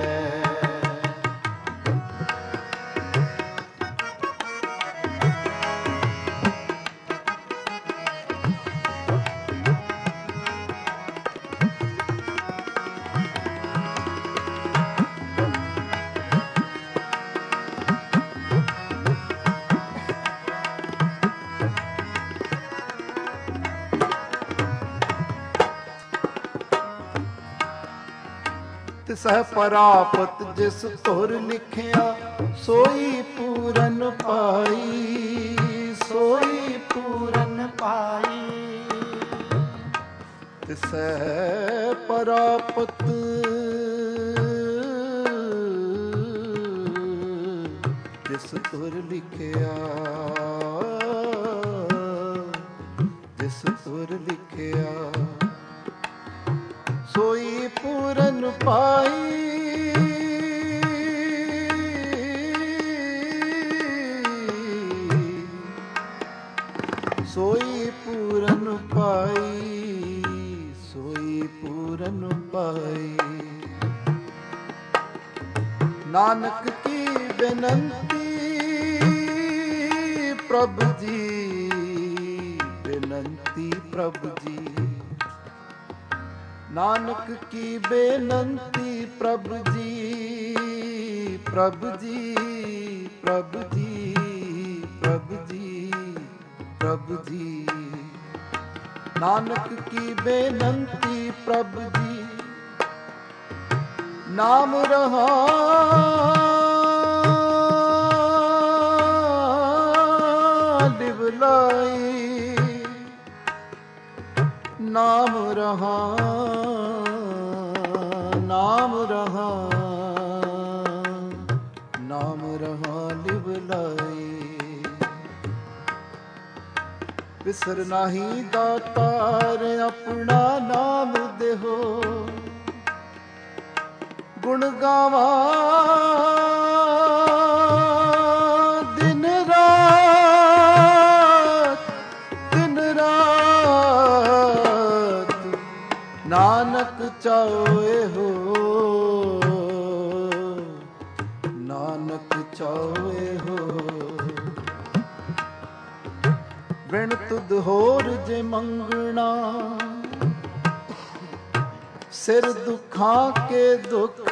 ਤਿਸਹਿ ਪਰਾਪਤ ਜਿਸ ਧੁਰ ਲਿਖਿਆ ਸੋਈ ਪੂਰਨ ਪਾਈ। ਸੋਈ ਪੂਰਨ ਪਾਈ। ਤਿਸਹਿ ਪਰਾਪਤ ਜਿਸ ਤੁਰ ਲਿਖਿਆ, ਜਿਸ ਤੁਰ ਲਿਖਿਆ, ਸੋਈ ਪੂਰਨ ਪਾਈ। ਸੋਈ ਪੂਰਨ ਪਾਈ, ਸੋਈ ਪੂਰਨ ਪਾਈ। ਨਾਨਕ ਕੀ ਬੇਨੰਤੀ ਪ੍ਰਭ ਜੀ, ਬੇਨੰਤੀ ਪ੍ਰਭ ਜੀ। ਨਾਨਕ ਕੀ ਬੇਨੰਤੀ ਪ੍ਰਭ ਜੀ, ਪ੍ਰਭ ਜੀ, ਪ੍ਰਭ ਜੀ, ਪ੍ਰਭ ਜੀ, ਪ੍ਰਭ ਜੀ। ਨਾਨਕ ਕੀ ਬੇਨੰਤੀ ਪ੍ਰਭ ਜੀ। ਨਾਮ ਰਹਾ ਲਿਵਲਾਈ, ਨਾਮ ਰਹਾ, ਨਾਮ ਰਹਾ, ਨਾਮ ਰਹਾ ਲਿਵਲਾਈ। ਵਿਸਰ ਨਾਹੀ ਦਾਤਾਰ ਆਪਣਾ ਨਾਮ ਦੇਹੋ, ਗੁਣ ਗਾਵਾਂ ਦਿਨ ਰਾਤ, ਦਿਨ ਰਾਤ। ਨਾਨਕ ਚਾਹੇ ਹੋ, ਨਾਨਕ ਚਾਹੇ ਹੋ। ਬਿਨ ਤੁਧ ਹੋਰ ਜੇ ਮੰਗਣਾ, ਸਿਰ ਦੁੱਖਾਂ ਕੇ ਦੁੱਖ।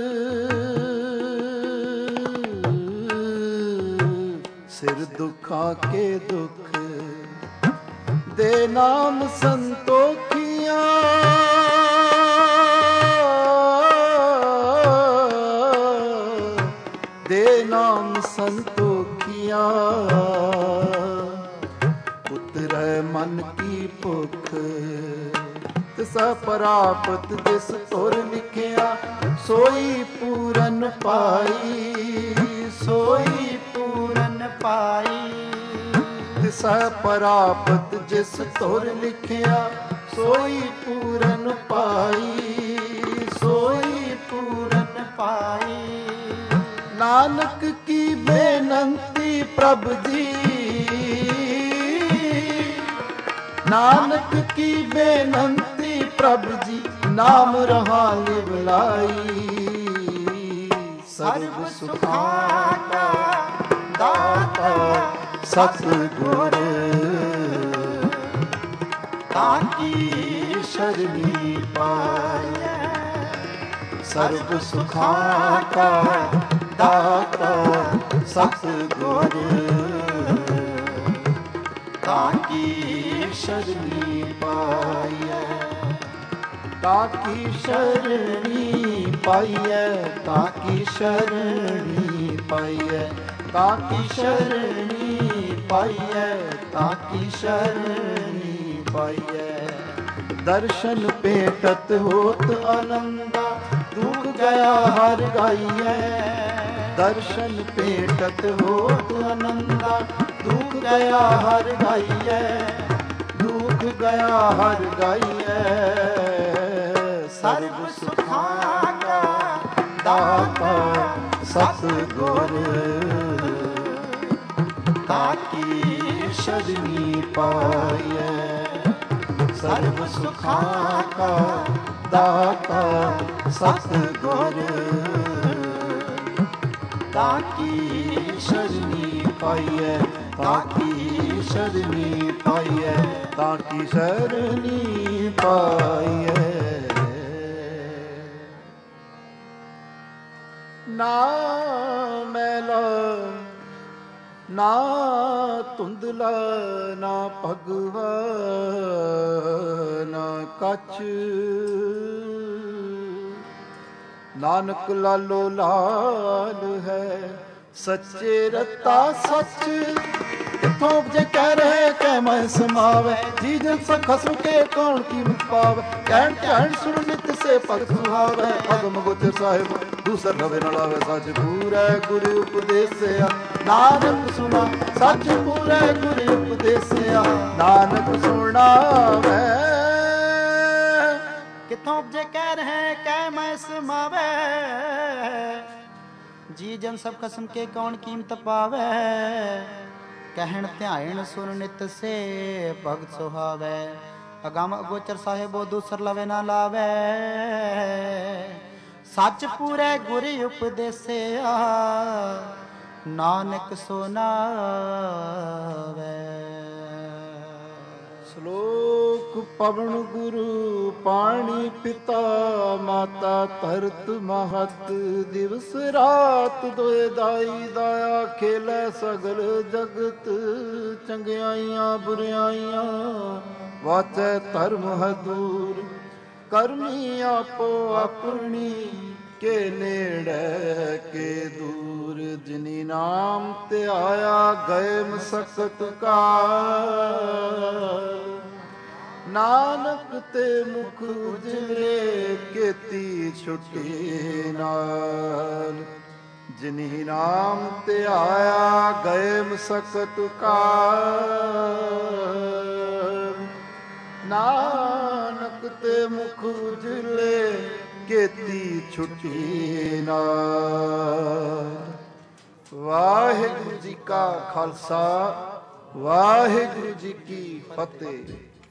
ਸਿਰ ਦੁੱਖਾਂ ਕੇ ਦੁੱਖ, ਦੇ ਨਾਮ ਸੰਤੋਖੀਆਂ। ਦੇ ਨਾਮ ਸੰਤੋਖੀਆਂ। ਉਤਰੈ ਮਨ ਕੀ ਭੁਖ, ਤਿਸਾ ਪ੍ਰਾਪਤ ਜਿਸ ਤੁਰ ਲਿਖਿਆ। ਸੋਈ ਪੂਰਨ ਪਾਈ, ਸੋਈ ਪੂਰਨ ਪਾਈ। ਤਿਸਾ ਪ੍ਰਾਪਤ ਜਿਸ ਤੁਰ ਲਿਖਿਆ। ਸੋਈ ਪੂਰਨ ਪਾਈ, ਸੋਈ ਪੂਰਨ ਪਾਈ। ਨਾਨਕ ਕੀ ਬੇਨੰਤੀ ਪ੍ਰਭ ਜੀ, ਨਾਨਕ ਕੀ ਬੇਨੰਤੀ ਪ੍ਰਭ ਜੀ। ਨਾਮ ਰਹਾ ਲਿਵਲਾਈ, ਸਰਬ ਸੁਖਾਂ ਕਾ ਦਾਤਾ ਸਤਿਗੁਰ। ਤਾਕੀ ਸ਼ਰਣੀ ਪਾਈਐ, ਸਰਬ ਸੁਖਾਂ ਕਾ ਦਾਤਾ ਸਤਿਗੁਰ। ਤਾਕੀ ਸ਼ਰਣੀ ਪਾਈਐ, ਤਾਕੀ ਸ਼ਰਣੀ ਪਾਈਐ, ਤਾਕੀ ਸ਼ਰਣੀ ਪਾਈਐ, ਤਾਕੀ ਸ਼ਰਣੀ ਪਾਈਐ, ਤਾਕੀ ਸ਼ਰਣੀ ਪਾਈਐ। ਦਰਸ਼ਨ ਭੇਟਤ ਹੋਤ ਆਨੰਦਾ, ਦੁਖ ਗਿਆ ਹਰ ਗਾਈਐ। ਦਰਸ਼ਨ ਭੇਟਤ ਹੋਤ ਆਨੰਦਾ, ਦੁਖ ਗਿਆ ਹਰ ਗਾਈਐ। ਦੁਖ ਗਿਆ ਹਰ ਗਾਈਐ। ਸਰਬ ਸੁਖਾਂ ਕਾ ਦਾਤਾ ਸਤਿਗੁਰ। ਤਾਕੀ ਸ਼ਰਣੀ ਪਾਈਐ, ਸਰਬ ਸੁਖਾਂ ਕਾ ਦਾਤਾ ਸਤਿਗੁਰ। ਤਾਕੀ ਸ਼ਰਣੀ ਪਾਈਐ, ਤਾਕੀ ਸ਼ਰਣੀ ਪਾਈਐ, ਤਾਕੀ ਸ਼ਰਣੀ ਪਾਈਐ। ਨਾ ਮੈਲਾ ਨਾ ਧੁੰਦਲਾ, ਨਾ ਭਗਵਾ ਨਾ ਕੱਚ। ਨਾਨਕ ਲਾਲੋ ਲਾਲ ਹੈ, ਸੱਚੇ ਰਤਾ ਸੱਚ। ਇਥੋਂ ਉਪਜੇ ਕਹਿ ਰਹੇ ਕਹਿ ਮੈਂ ਸਮਾਵੇ, ਜੀ ਜਨ ਖਸਮ ਕੇ ਕੌਣ ਕੀਮਤ ਪਾਵੇ। ਕਹਿਣ ਧਿਆਨ ਸੁਣ ਨਿਤ ਸੇ ਭਗਤ ਸੁਹਾਵੇ, ਅਗਮ ਗੋਚਰ ਸਾਹਿਬ ਦੂਸਰ ਲਵੇ ਨਾ ਲਾਵੇ। ਸੱਚ ਪੂਰੈ ਗੁਰ ਉਪਦੇਸਿਆ ਨਾਨਕ ਸੁਣਾ, ਸੱਚ ਪੂਰੈ ਗੁਰ ਉਪਦੇਸਿਆ ਨਾਨਕ ਸੁਣਾਵੇ। ਕਿਥੋਂ ਉਪਜੇ ਕਹਿ ਰਹੇ ਕਹਿ ਮੈਂ ਸਮਾਵੇ, ਜੀ ਜਨ ਸਭ ਖਸਮ ਕੇ ਕੌਣ ਕੀਮਤ ਪਾਵੇ। ਕਹਿਣ ਧਿਆਇਣ ਸੁਨ ਨਿਤ ਸੇ ਭਗਤ ਸੁਹਾਵੇ, ਅਗੰਮ ਅਗੋਚਰ ਸਾਹਿਬੋ ਦੂਸਰ ਲਵੇ ਨਾ ਲਾਵੇ। ਸੱਚ ਪੂਰੇ ਗੁਰ ਉਪਦੇਸਿਆ ਨਾਨਕ ਸੋ ਨਾਵੇ। ਸ਼ਲੋਕ ਪਵਨ ਗੁਰੂ ਪਾਣੀ ਪਿਤਾ ਮਾਤਾ ਧਰਤ ਮਹਤ, ਦਿਵਸ ਰਾਤ ਦੋਏ ਦਾਈ ਦਾਇਆ ਖੇਲੇ ਸਗਲ ਜਗਤ। ਚੰਗਿਆਈਆਂ ਬੁਰਿਆਈਆਂ ਵਾਚੈ ਧਰਮ ਹਦੂਰ, ਕਰਮੀ ਆਪੋ ਆਪਣੀ ਕੇ ਨੇੜੇ ਕੇ ਦੂਰ। ਜਿਨੀ ਨਾਮ ਤੇ ਆਇਆ ਗਏ ਮਸਕਤ ਕਾਲ, ਨਾਨਕ ਤੇ ਮੁਖ ਉਜਲੇ ਕੀਤੀ ਛੁੱਟੀ ਨਾਲ। ਜਿਨੀ ਨਾਮ ਤੇ ਆਇਆ ਗਏ ਮਸਕਤ ਕਾਲ, ਨਾਨਕ ਤੇ ਮੁਖ ਉਜਲੇ ਕੀਤੀ ਛੁੱਟੀ ਨਾਲ। ਵਾਹਿਗੁਰੂ ਜੀ ਕਾ ਖਾਲਸਾ, ਵਾਹਿਗੁਰੂ ਜੀ ਕੀ ਫਤਿਹ।